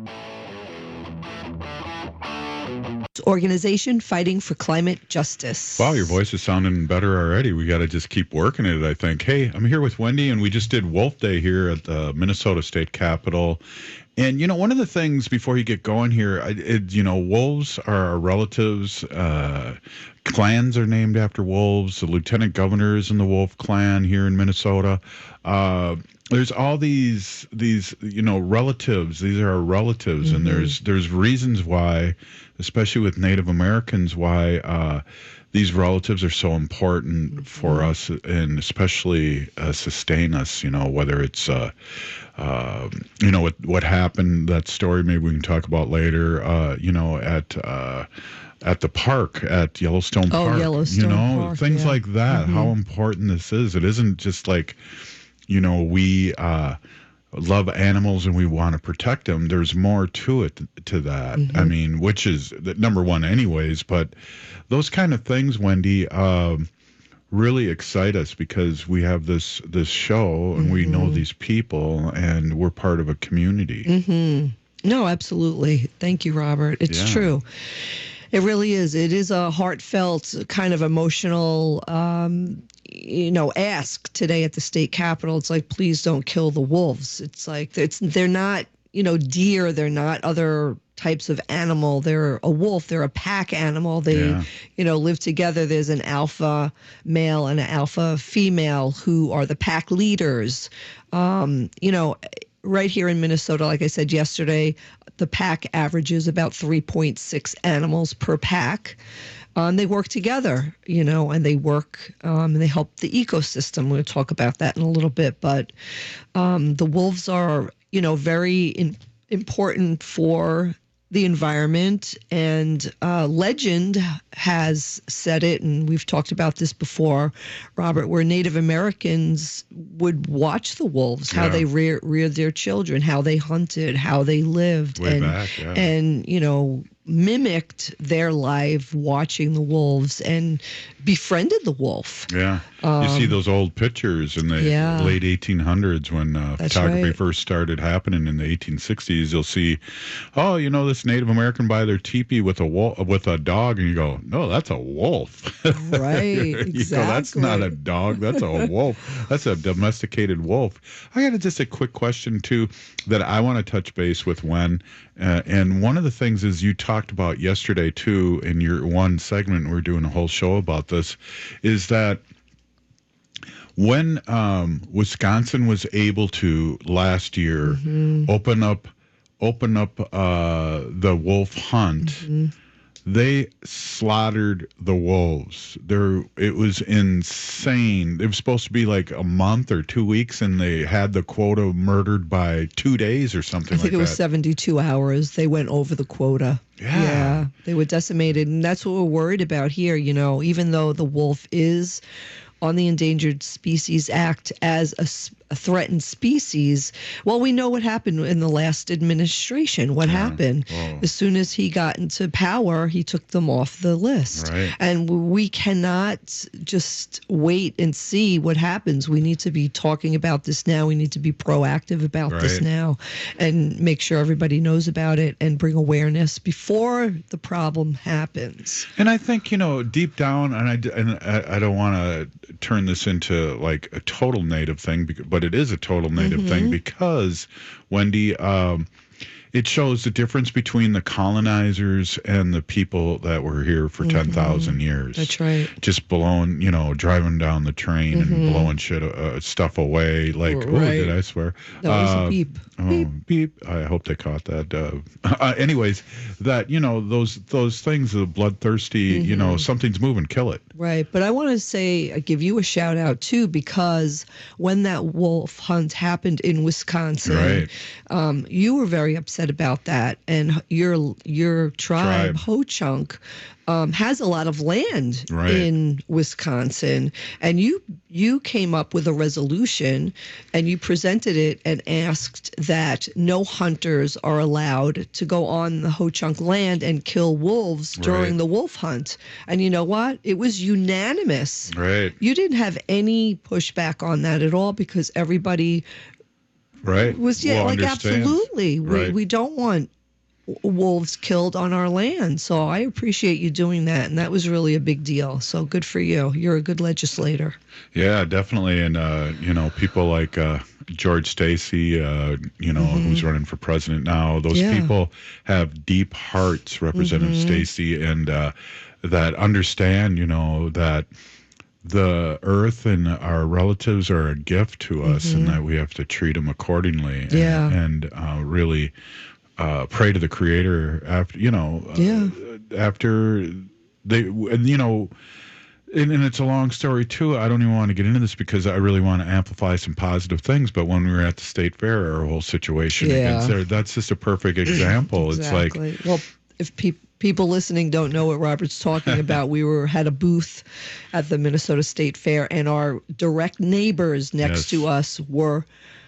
Organization fighting for climate justice. Wow, your voice is sounding better already. We got to just keep working at it, I think. Hey, I'm here with Wendy, and we just did Wolf Day here at the Minnesota State Capitol. And, you know, one of the things before you get going here, I, it, you know, wolves are our relatives. Uh, clans are named after wolves. The lieutenant governor is in the wolf clan here in Minnesota. Uh, there's all these, these, you know, relatives. These are our relatives. Mm-hmm. And there's, there's reasons why, especially with Native Americans, why uh, these relatives are so important mm-hmm. for us, and especially uh, sustain us, you know, whether it's, uh, uh, you know, what, what happened, that story maybe we can talk about later, uh, you know, at uh, at the park, at Yellowstone oh, Park, Yellowstone you know, Park, things yeah. like that, mm-hmm. how important this is. It isn't just like, you know, we uh, love animals and we want to protect them. There's more to it, to that. Mm-hmm. I mean, which is the number one anyways, but those kind of things, Wendy, um, really excite us because we have this this show and mm-hmm. we know these people and we're part of a community. Mm-hmm. No, absolutely. Thank you, Robert. It's Yeah. true. It really is. It is a heartfelt, kind of emotional, um, you know, ask today at the state capitol. It's like, please don't kill the wolves. It's like, it's they're not, you know, deer. They're not other types of animal. They're a wolf. They're a pack animal. They, Yeah. you know, live together. There's an alpha male and an alpha female who are the pack leaders. Um, you know, right here in Minnesota, like I said yesterday, the pack averages about three point six animals per pack. Um, they work together, you know, and they work um, and they help the ecosystem. We'll talk about that in a little bit. But um, the wolves are, you know, very in, important for the environment, and uh, legend has said it, and we've talked about this before, Robert, where Native Americans would watch the wolves, how Yeah. they rear, reared their children, how they hunted, how they lived, Way and back, yeah. and you know, mimicked their life watching the wolves and befriended the wolf. Yeah. Um, you see those old pictures in the yeah. late eighteen hundreds when uh, That's photography right. first started happening in the eighteen sixties. You'll see, oh, you know, this Native American by their teepee with a wolf, with a dog, and you go, no, that's a wolf. Right, You go, that's not a exactly. dog. That's a wolf. That's a domesticated wolf. I got a, just a quick question, too, that I want to touch base with, Wen. Uh, and one of the things is you talked about yesterday, too, in your one segment, we we're doing a whole show about this, is that when um, Wisconsin was able to last year Mm-hmm. open up open up uh, the wolf hunt, Mm-hmm. they slaughtered the wolves. There, it was insane. It was supposed to be like a month or two weeks, and they had the quota murdered by two days or something I think like it was that. seventy-two hours. They went over the quota. Yeah. They were decimated. And that's what we're worried about here. You know, even though the wolf is on the Endangered Species Act as a, s- a threatened species, well, we know what happened in the last administration. What happened? Whoa. As soon as he got into power, he took them off the list. Right. And we cannot just wait and see what happens. We need to be talking about this now. We need to be proactive about this Right. now and make sure everybody knows about it and bring awareness before the problem happens. And I think, you know, deep down, and I, d- and I, I don't want to turn this into like a total native thing, bec- but it is a total native Mm-hmm. thing because, Wendy, um, it shows the difference between the colonizers and the people that were here for ten thousand years. Mm-hmm. That's right. Just blowing, you know, driving down the train Mhm. and blowing shit, uh, stuff away. Like, oh, Right. did I swear? That was a Uh, beep. Oh, beep. I hope they caught that. Uh, uh, anyways, that, you know, those those things, the bloodthirsty, you know, Mhm. something's moving, kill it. Right. But I want to say, I give you a shout out too, because when that wolf hunt happened in Wisconsin, Right. um, you were very upset about that. And your your tribe, Tribe. Ho-Chunk, um, has a lot of land Right. in Wisconsin. And you you came up with a resolution and you presented it and asked that no hunters are allowed to go on the Ho-Chunk land and kill wolves during Right. the wolf hunt. And you know what? It was unanimous. Right. You didn't have any pushback on that at all because everybody Right. was, yeah, Well, like, understands. absolutely. We, Right. we don't want wolves killed on our land. So I appreciate you doing that, and that was really a big deal. So good for you. You're a good legislator. Yeah, definitely. And, uh, you know, people like uh, George Stacy, uh, you know, mm-hmm. who's running for president now, those Yeah. people have deep hearts, Representative Mhm. Stacy, and uh, that understand, you know, that the earth and our relatives are a gift to us, Mhm. and that we have to treat them accordingly. And, Yeah. and uh, really uh, pray to the Creator after, you know, uh, Yeah. after they, and you know, and, and it's a long story too. I don't even want to get into this because I really want to amplify some positive things. But when we were at the state fair, our whole situation Yeah. against there, that's just a perfect example. Exactly. It's like, well, if people people listening don't know what Robert's talking about, we were had a booth at the Minnesota State Fair, and our direct neighbors next Yes. to us were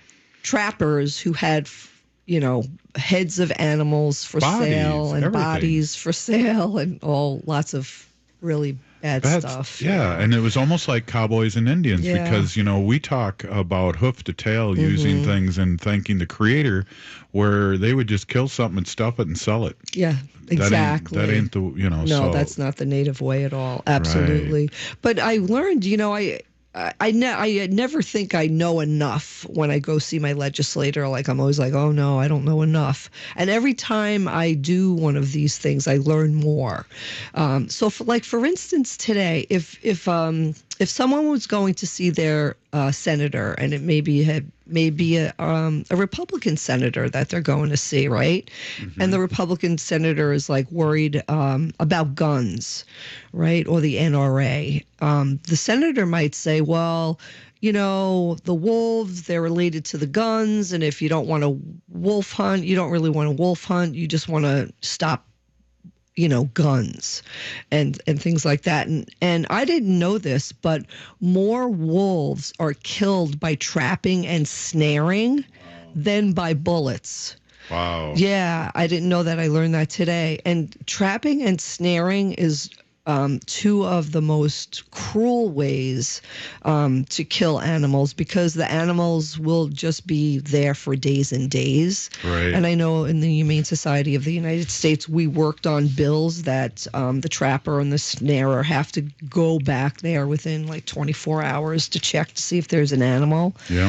trappers who had, you know, heads of animals for Bodies, sale and everything. bodies for sale and all lots of really bad That's, stuff. yeah, and it was almost like cowboys and Indians Yeah. because, you know, we talk about hoof to tail using Mhm. things and thanking the Creator, where they would just kill something and stuff it and sell it. Yeah, That ain't- exactly. That ain't, the, you know, No, so. that's not the native way at all. Absolutely. But I learned, you know, I I I, ne- I never think I know enough when I go see my legislator. Like I'm always like, oh no, I don't know enough. And every time I do one of these things, I learn more. Um, so, for, like for instance, today, if if um, if someone was going to see their uh, senator, and it maybe had maybe a um, a Republican senator that they're going to see, right? And the Republican senator is like worried um, about guns, right, or the N R A. Um, the senator might say, well, you know, the wolves, they're related to the guns, and if you don't want to wolf hunt, you don't really want to wolf hunt, you just want to stop, you know, guns and and things like that. And and I didn't know this, but more wolves are killed by trapping and snaring than by bullets. Wow. Yeah, I didn't know that. I learned that today. And trapping and snaring is um, two of the most cruel ways um, to kill animals, because the animals will just be there for days and days. Right. And I know in the Humane Society of the United States, we worked on bills that um, the trapper and the snarer have to go back there within like twenty-four hours to check to see if there's an animal. Yeah.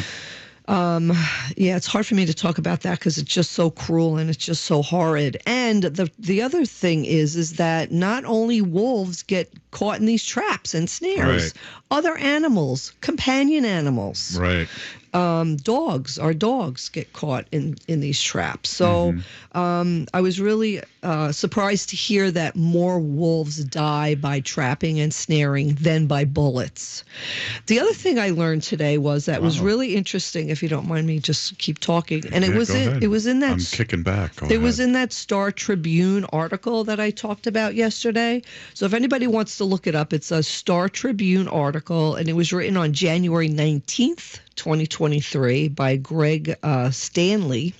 Um, yeah, it's hard for me to talk about that because it's just so cruel and it's just so horrid. And the the other thing is, is that not only wolves get caught in these traps and snares, Right. other animals, companion animals, Right. um, dogs, our dogs get caught in, in these traps. So um, I was really uh, surprised to hear that more wolves die by trapping and snaring than by bullets. The other thing I learned today was that was Wow. really interesting. If you don't mind me, just keep talking. And it Yeah, was go in, ahead. it was in that I'm kicking back. Go it was ahead. in that Star Tribune article that I talked about yesterday. So if anybody wants to look it up, it's a Star Tribune article, and it was written on January nineteenth, twenty twenty-three by Greg uh, Stanley.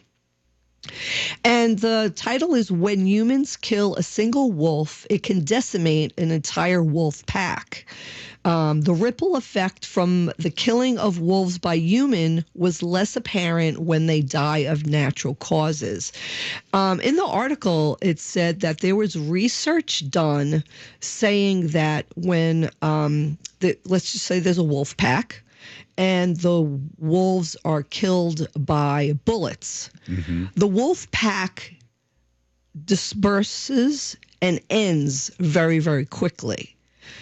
And the title is When Humans Kill a Single Wolf, It Can Decimate an Entire Wolf Pack. Um, the ripple effect from the killing of wolves by human was less apparent when they die of natural causes. Um, in the article, it said that there was research done saying that when, um, the, let's just say there's a wolf pack, and the wolves are killed by bullets. Mm-hmm. The wolf pack disperses and ends very, very quickly,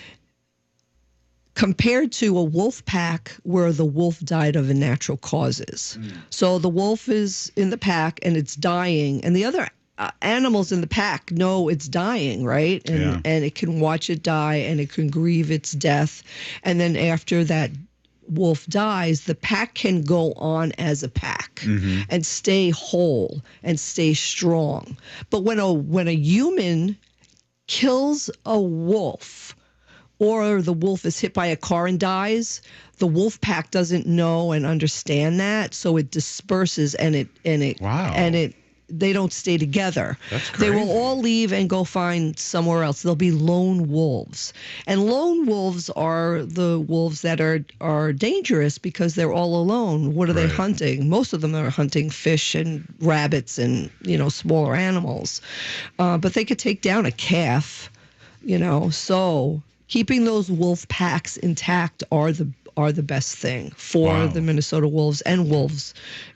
compared to a wolf pack where the wolf died of natural causes. Mm. So the wolf is in the pack and it's dying, and the other uh, animals in the pack know it's dying, right? And Yeah. and it can watch it die, and it can grieve its death. And then after that wolf dies, the pack can go on as a pack Mhm. and stay whole and stay strong. But when a when a human kills a wolf, or the wolf is hit by a car and dies, the wolf pack doesn't know and understand that, so it disperses and it and it Wow. and it they don't stay together. That's They crazy. will all leave and go find somewhere else. They'll be lone wolves. And lone wolves are the wolves that are, are dangerous because they're all alone. What are they Right. hunting? Most of them are hunting fish and rabbits and, you know, smaller animals. Uh, but they could take down a calf, you know. So keeping those wolf packs intact are the are the best thing for Wow. the Minnesota Wolves and wolves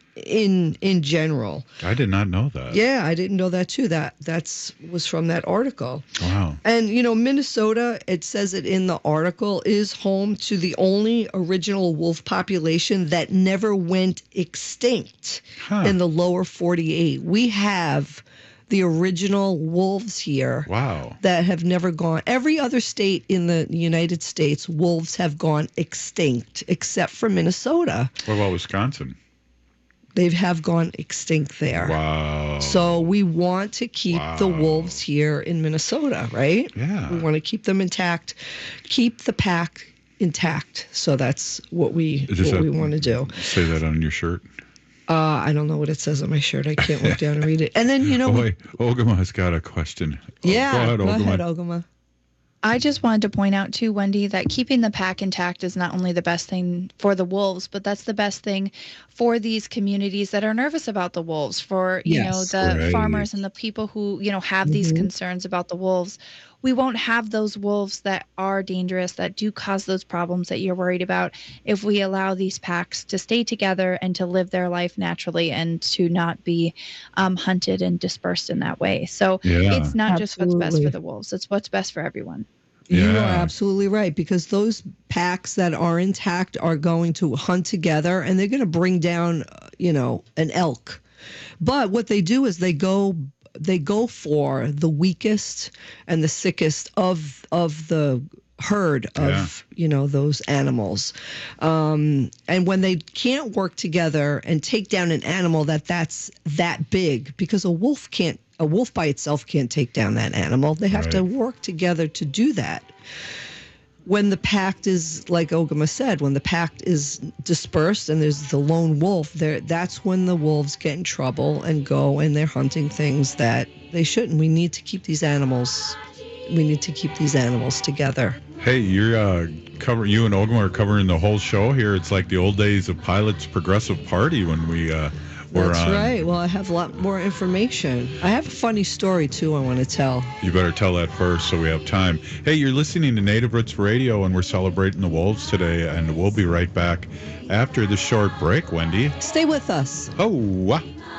in in general. I did not know that. Yeah, I didn't know that too. That that's was from that article. Wow. And you know, Minnesota, it says it in the article, is home to the only original wolf population that never went extinct Huh. in the lower forty-eight. We have the original wolves here. Wow. That have never gone. Every other state in the United States, wolves have gone extinct, except for Minnesota. What about Wisconsin? They have gone extinct there. Wow. So we want to keep the wolves here in Minnesota, right? Yeah. We want to keep them intact, keep the pack intact. So that's what we Does what that we want to do. Say that on your shirt. Uh, I don't know what it says on my shirt. I can't look down and read it. And then you know, Oh, wait, Ogama's got a question. yeah, Go ahead, go Ogama. ahead, Ogama. I just wanted to point out too, Wendy, that keeping the pack intact is not only the best thing for the wolves, but that's the best thing for these communities that are nervous about the wolves, for, you Yes. know, the Right. farmers and the people who, you know, have these Mhm. concerns about the wolves. We won't have those wolves that are dangerous, that do cause those problems that you're worried about, if we allow these packs to stay together and to live their life naturally and to not be um, hunted and dispersed in that way. So Yeah. it's not just what's best Absolutely. for the wolves, it's what's best for everyone. You Yeah. are absolutely right, because those packs that are intact are going to hunt together and they're going to bring down, uh, you know, an elk. But what they do is they go they go for the weakest and the sickest of of the herd of, Yeah. you know, those animals. Um, and when they can't work together and take down an animal that that's that big, because a wolf can't a wolf by itself can't take down that animal. They have to Right. work together to do that. When the pack is, like Ogama said, when the pack is dispersed and there's the lone wolf there, that's when the wolves get in trouble and go and they're hunting things that they shouldn't. We need to keep these animals, we need to keep these animals together. Hey, you're uh, cover. You and Ogama are covering the whole show here. It's like the old days of Pilot's Progressive Party when we uh, were That's on. right. Well, I have a lot more information. I have a funny story, too, I want to tell. You better tell that first so we have time. Hey, you're listening to Native Roots Radio, and we're celebrating the wolves today, and we'll be right back after the short break, Wendy. Stay with us. Oh, wow.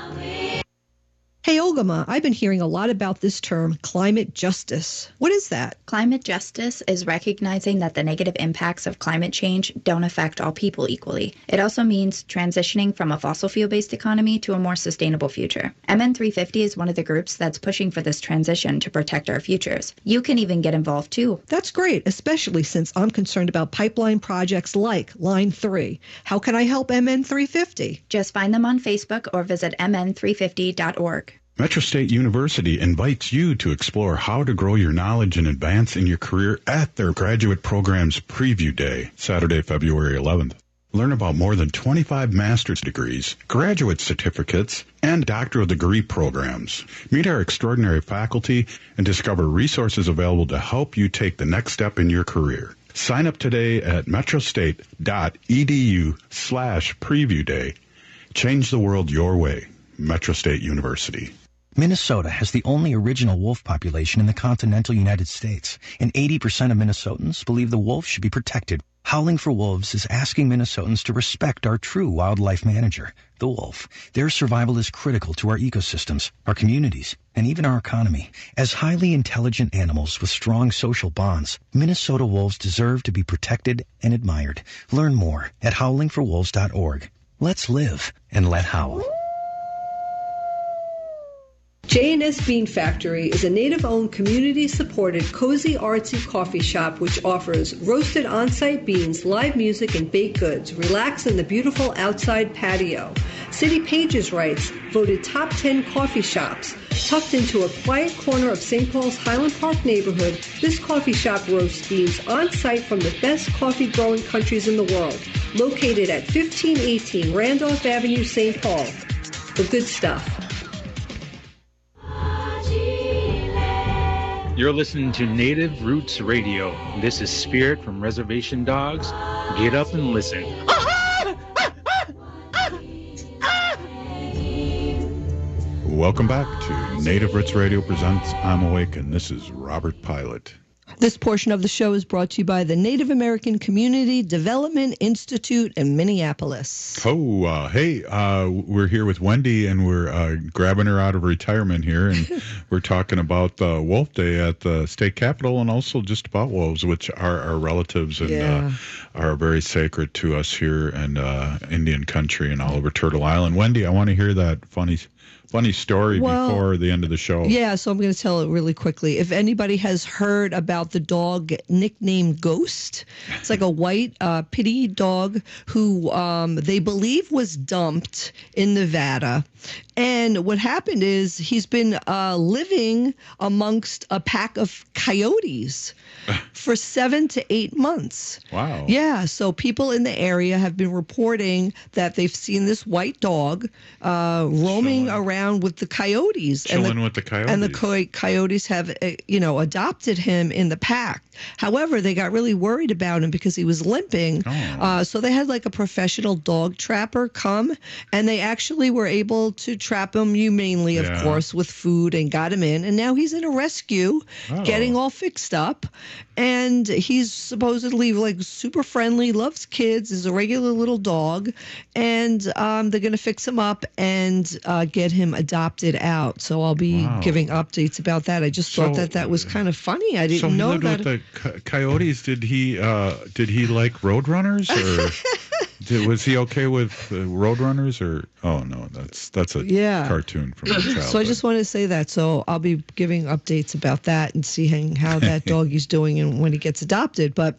Hey, Ogama, I've been hearing a lot about this term, climate justice. What is that? Climate justice is recognizing that the negative impacts of climate change don't affect all people equally. It also means transitioning from a fossil fuel-based economy to a more sustainable future. M N three fifty is one of the groups that's pushing for this transition to protect our futures. You can even get involved too. That's great, especially since I'm concerned about pipeline projects like Line three. How can I help M N three fifty? Just find them on Facebook or visit m n three fifty dot org. Metro State University invites you to explore how to grow your knowledge and advance in your career at their graduate program's preview day, Saturday, February eleventh. Learn about more than twenty-five master's degrees, graduate certificates, and doctoral degree programs. Meet our extraordinary faculty and discover resources available to help you take the next step in your career. Sign up today at metrostate.edu slash preview day. Change the world your way. Metro State University. Minnesota has the only original wolf population in the continental United States, and eighty percent of Minnesotans believe the wolf should be protected. Howling for Wolves is asking Minnesotans to respect our true wildlife manager, the wolf. Their survival is critical to our ecosystems, our communities, and even our economy. As highly intelligent animals with strong social bonds, Minnesota wolves deserve to be protected and admired. Learn more at howling for wolves dot org. Let's live and let howl. J and S Bean Factory is a native-owned, community-supported, cozy, artsy coffee shop which offers roasted on-site beans, live music, and baked goods. Relax in the beautiful outside patio. City Pages writes, voted top ten coffee shops. Tucked into a quiet corner of Saint Paul's Highland Park neighborhood, this coffee shop roasts beans on-site from the best coffee-growing countries in the world. Located at fifteen eighteen Randolph Avenue, Saint Paul. The good stuff. You're listening to Native Roots Radio. This is Spirit from Reservation Dogs. Get up and listen. Welcome back to Native Roots Radio presents I'm Awake, and this is Robert Pilot. This portion of the show is brought to you by the Native American Community Development Institute in Minneapolis. Oh, uh, hey, uh, we're here with Wendy, and we're uh, grabbing her out of retirement here, and we're talking about uh, Wolf Day at the state capitol, and also just about wolves, which are our relatives and Yeah. uh, are very sacred to us here in uh, Indian country and all over Turtle Island. Wendy, I want to hear that funny funny story Well, before the end of the show. Yeah, so I'm going to tell it really quickly. If anybody has heard about the dog nicknamed Ghost, it's like a white uh, pitty dog who um, they believe was dumped in Nevada. And what happened is he's been uh, living amongst a pack of coyotes for seven to eight months. Wow. Yeah, so people in the area have been reporting that they've seen this white dog uh, roaming around with the coyotes. Chilling and the, with the coyotes. And the coy- coyotes have, uh, you know, adopted him in the pack. However, they got really worried about him because he was limping. Oh. Uh, so they had like a professional dog trapper come, and they actually were able to trap him humanely, of Yeah. course, with food and got him in. And now he's in a rescue, Oh. getting all fixed up. And he's supposedly like super friendly, loves kids, is a regular little dog. And um, they're going to fix him up and uh, get him adopted out. So I'll be Wow. giving updates about that. I just thought So- that that was kind of funny. I didn't so he know lived that. with the co- coyotes. Did he? Uh, did he like roadrunners, or did, was he okay with uh, roadrunners? Or oh no, that's that's a Yeah. cartoon from my childhood. So I just wanted to say that. So I'll be giving updates about that and seeing how that doggy's doing and when he gets adopted. But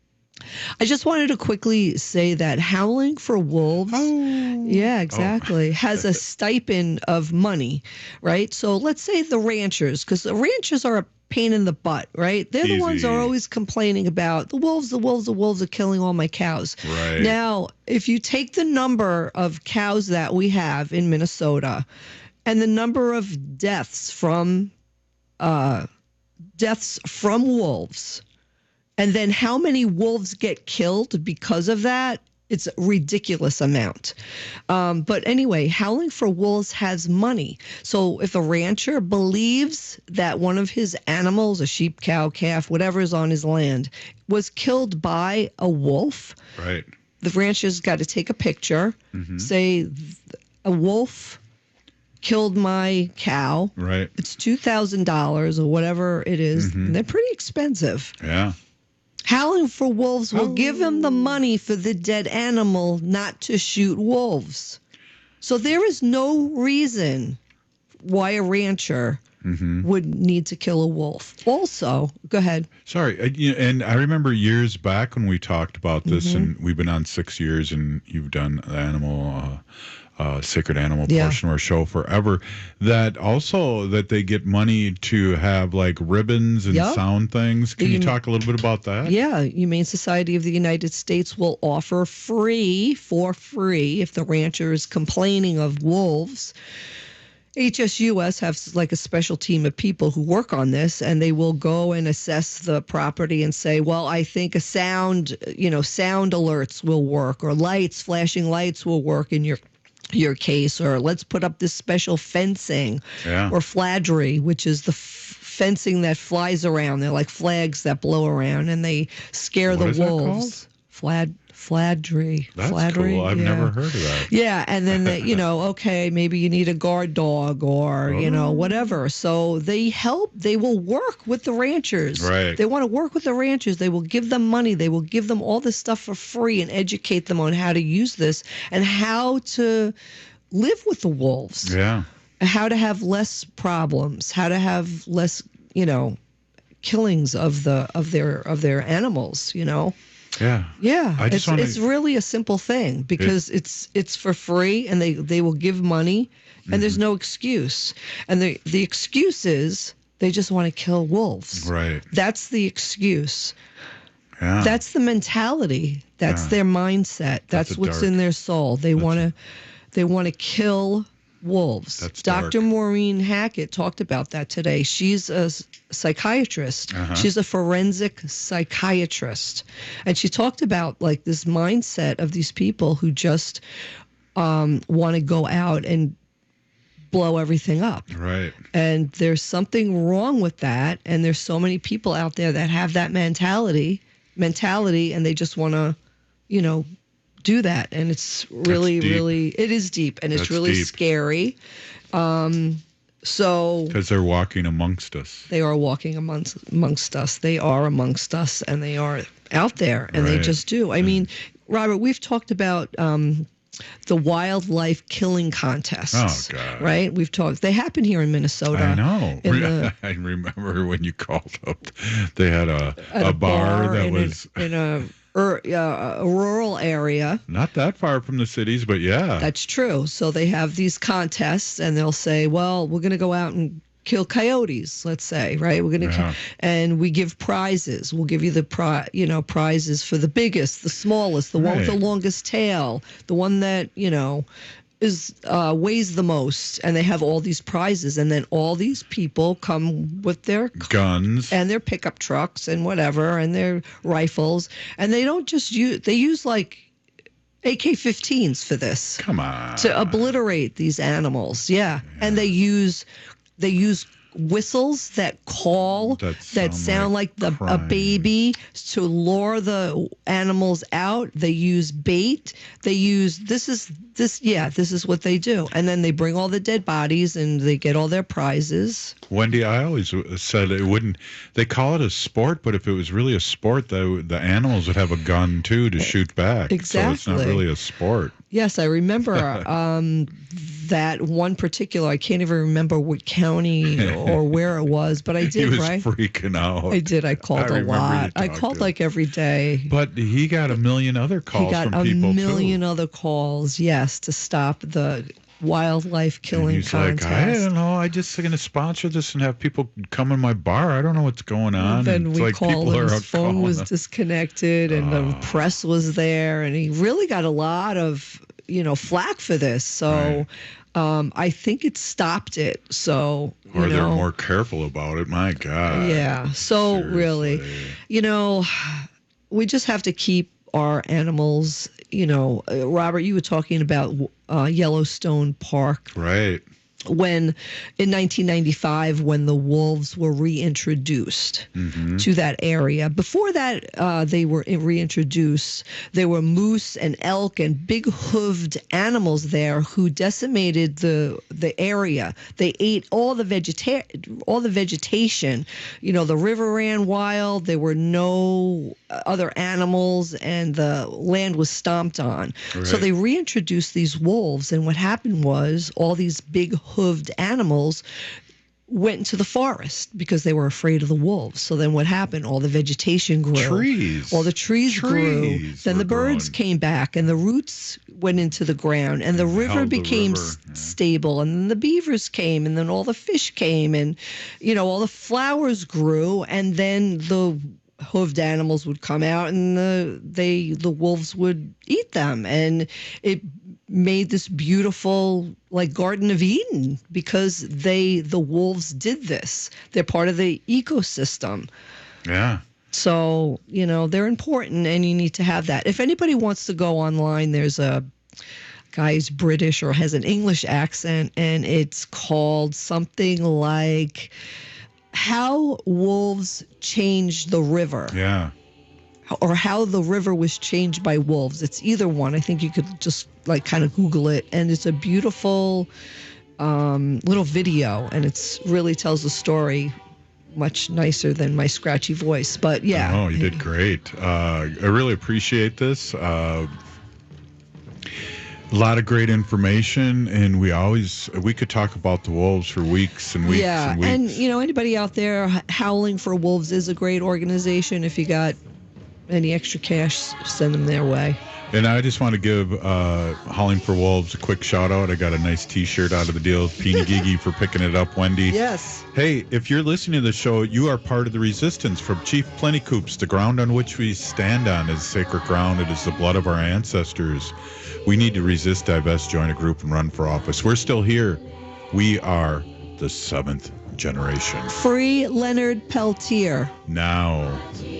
I just wanted to quickly say that Howling for Wolves, yeah, exactly, has a stipend of money, right? So let's say the ranchers, because the ranchers are a pain in the butt, right? They're the ones that are Easy. always complaining about the wolves, the wolves, the wolves are killing all my cows. Right. Now, if you take the number of cows that we have in Minnesota and the number of deaths from uh, deaths from wolves, and then how many wolves get killed because of that, it's a ridiculous amount. Um, but anyway, Howling for Wolves has money. So if a rancher believes that one of his animals, a sheep, cow, calf, whatever is on his land, was killed by a wolf, right. the rancher's got to take a picture, Mhm. say a wolf killed my cow. Right. It's two thousand dollars or whatever it is. Mhm. And they're pretty expensive. Yeah. Howling for Wolves will give him the money for the dead animal not to shoot wolves. So there is no reason why a rancher Mhm. would need to kill a wolf. Also, go ahead. Sorry, I, you and I remember years back when we talked about this, Mhm. and we've been on six years, and you've done the animal, uh, uh, sacred animal Yeah. portion of our show forever. That also that they get money to have like ribbons and Yep. sound things. Can you, You- talk a little bit about that? Yeah, Humane Society of the United States will offer free, for free, if the rancher is complaining of wolves. H S U S has like a special team of people who work on this, and they will go and assess the property and say, well, I think a sound, you know, sound alerts will work, or lights, flashing lights will work in your your case, or let's put up this special fencing, Yeah. or fladry, which is the f- fencing that flies around. They're like flags that blow around, and they scare What the is that wolves. Flad, fladry. That's fladry, cool. I've yeah. never heard of that. Yeah, and then the, you know, okay, maybe you need a guard dog or you know Oh. whatever. So they help. They will work with the ranchers. Right. They want to work with the ranchers. They will give them money. They will give them all this stuff for free and educate them on how to use this and how to live with the wolves. Yeah. How to have less problems. How to have less, you know, killings of the of their of their animals. You know. Yeah. Yeah, I just it's wanna- it's really a simple thing because it's it's for free and they they will give money and there's Mm-hmm. no excuse. And the the excuse is they just want to kill wolves. Right. That's the excuse. Yeah. That's the mentality. That's Yeah. their mindset. That's, That's a what's dark- in their soul. They want to they want to kill wolves. That's Doctor dark. Maureen Hackett talked about that today. She's a s- psychiatrist. Uh-huh. She's a forensic psychiatrist. And she talked about like this mindset of these people who just um, want to go out and blow everything up. Right. And there's something wrong with that. And there's so many people out there that have that mentality, mentality, and they just want to, you know, do that. And it's really, really, it is deep, and it's That's really deep. scary. Um, so Because they're walking amongst us. they are walking amongst amongst us. They are amongst us, and they are out there, and they Right. just do. I mean, Robert, we've talked about um, the wildlife killing contests. Oh, God. Right? We've talked. They happen here in Minnesota. I know. in the- I remember when you called up, they had a, at a, bar, that in was a, in a, ur- uh, a rural area. not that far from the cities, but yeah. That's true. So they have these contests, and they'll say, "Well, we're going to go out and kill coyotes." Let's say, right? We're going to, Yeah. and we give prizes. We'll give you the pri, you know, prizes for the biggest, the smallest, the one with the Right. longest tail, the one that you know is uh, weighs the most, and they have all these prizes, and then all these people come with their guns and their pickup trucks and whatever, and their rifles, and they don't just use. They use like A K fifteens for this. Come on. To obliterate these animals. Yeah. And they use they use whistles that call That that sound sound like, like the a crying. baby to lure the animals out. They use bait. They use this is this yeah, this is what they do. And then they bring all the dead bodies and they get all their prizes. Wendy, I always said it wouldn't. They call it a sport, but if it was really a sport, the the animals would have a gun too to shoot back. So it's not Exactly. really a sport. Yes, I remember um, that one particular. I can't even remember what county or where it was, but I he did. was right? freaking out. I did. I called I a remember you lot. I talked called to like every day. But he got a million other calls He got from a people million other calls. Yes, to stop the wildlife too. And killing he's contest. like, I don't know. I just going to sponsor this and have people come in my bar. I don't know what's going on. And then it's we like called people him. are His out phone calling was him. disconnected, and the press was there, and he really got a lot of you know flack for this. So um, I think it stopped it. So you Or they're know, more careful about it. My God. yeah. So really, you know, we just have to keep our animals. You know, uh, Robert, you were talking about uh, Yellowstone Park. Right. When in nineteen ninety-five, when the wolves were reintroduced Mhm. to that area. Before that, uh, they were reintroduced. There were moose and elk and big hooved animals there who decimated the the area. They ate all the vegeta- all the vegetation. You know, the river ran wild. There were no other animals, and the land was stomped on. So Right. they reintroduced these wolves, and what happened was all these big hooved animals went into the forest because they were afraid of the wolves. So then what happened? All the vegetation grew. Trees. All the trees, grew. Trees Then were the birds came back, and the roots went into the ground, and the river held the became river, s- stable, and then the beavers came, and then all the fish came, and you know all the flowers grew, and then the hooved animals would come out, and the they the wolves would eat them, and it made this beautiful like Garden of Eden because they the wolves did this. They're part of the ecosystem. Yeah. So, you know, they're important, and you need to have that. If anybody wants to go online, there's a guy who's British or has an English accent, and it's called something like How Wolves Changed the River. Yeah. Or How the River Was Changed by Wolves. It's either one. I think you could just like kind of Google it, and it's a beautiful um, little video, and it's really tells the story much nicer than my scratchy voice. But yeah. Oh, you did great. Uh, I really appreciate this. Uh, a lot of great information, and we always we could talk about the wolves for weeks and weeks yeah, and weeks. and you know anybody out there, Howling for Wolves is a great organization. If you got Any extra cash, send them their way. And I just want to give uh, Howling for Wolves a quick shout out. I got a nice T-shirt out of the deal. Peeny Gigi for picking it up, Wendy. Yes. Hey, if you're listening to the show, you are part of the resistance. From Chief Plentycoops, the ground on which we stand on is sacred ground. It is the blood of our ancestors. We need to resist, divest, join a group, and run for office. We're still here. We are the seventh generation. Free Leonard Peltier. Now.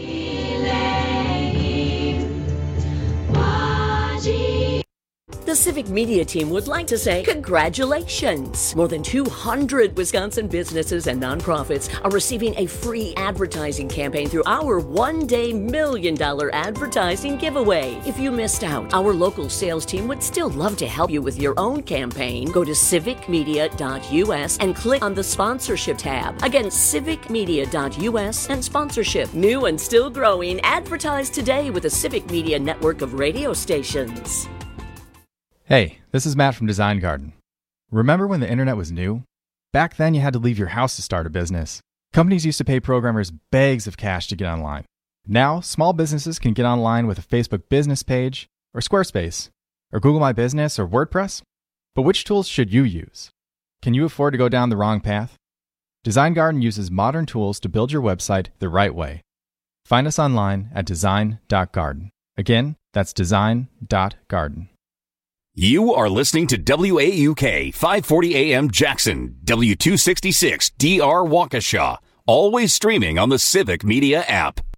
The Civic Media team would like to say congratulations. More than two hundred Wisconsin businesses and nonprofits are receiving a free advertising campaign through our one-day million dollar advertising giveaway. If you missed out, our local sales team would still love to help you with your own campaign. Go to civic media dot u s and click on the sponsorship tab. Again, civic media dot u s and sponsorship. New and still growing. Advertise today with the Civic Media network of radio stations. Hey, this is Matt from Design Garden. Remember when the internet was new? Back then, you had to leave your house to start a business. Companies used to pay programmers bags of cash to get online. Now, small businesses can get online with a Facebook business page, or Squarespace, or Google My Business, or WordPress. But which tools should you use? Can you afford to go down the wrong path? Design Garden uses modern tools to build your website the right way. Find us online at design dot garden. Again, that's design dot garden. You are listening to W A U K five forty A M Jackson, W two sixty-six D R Waukesha, always streaming on the Civic Media app.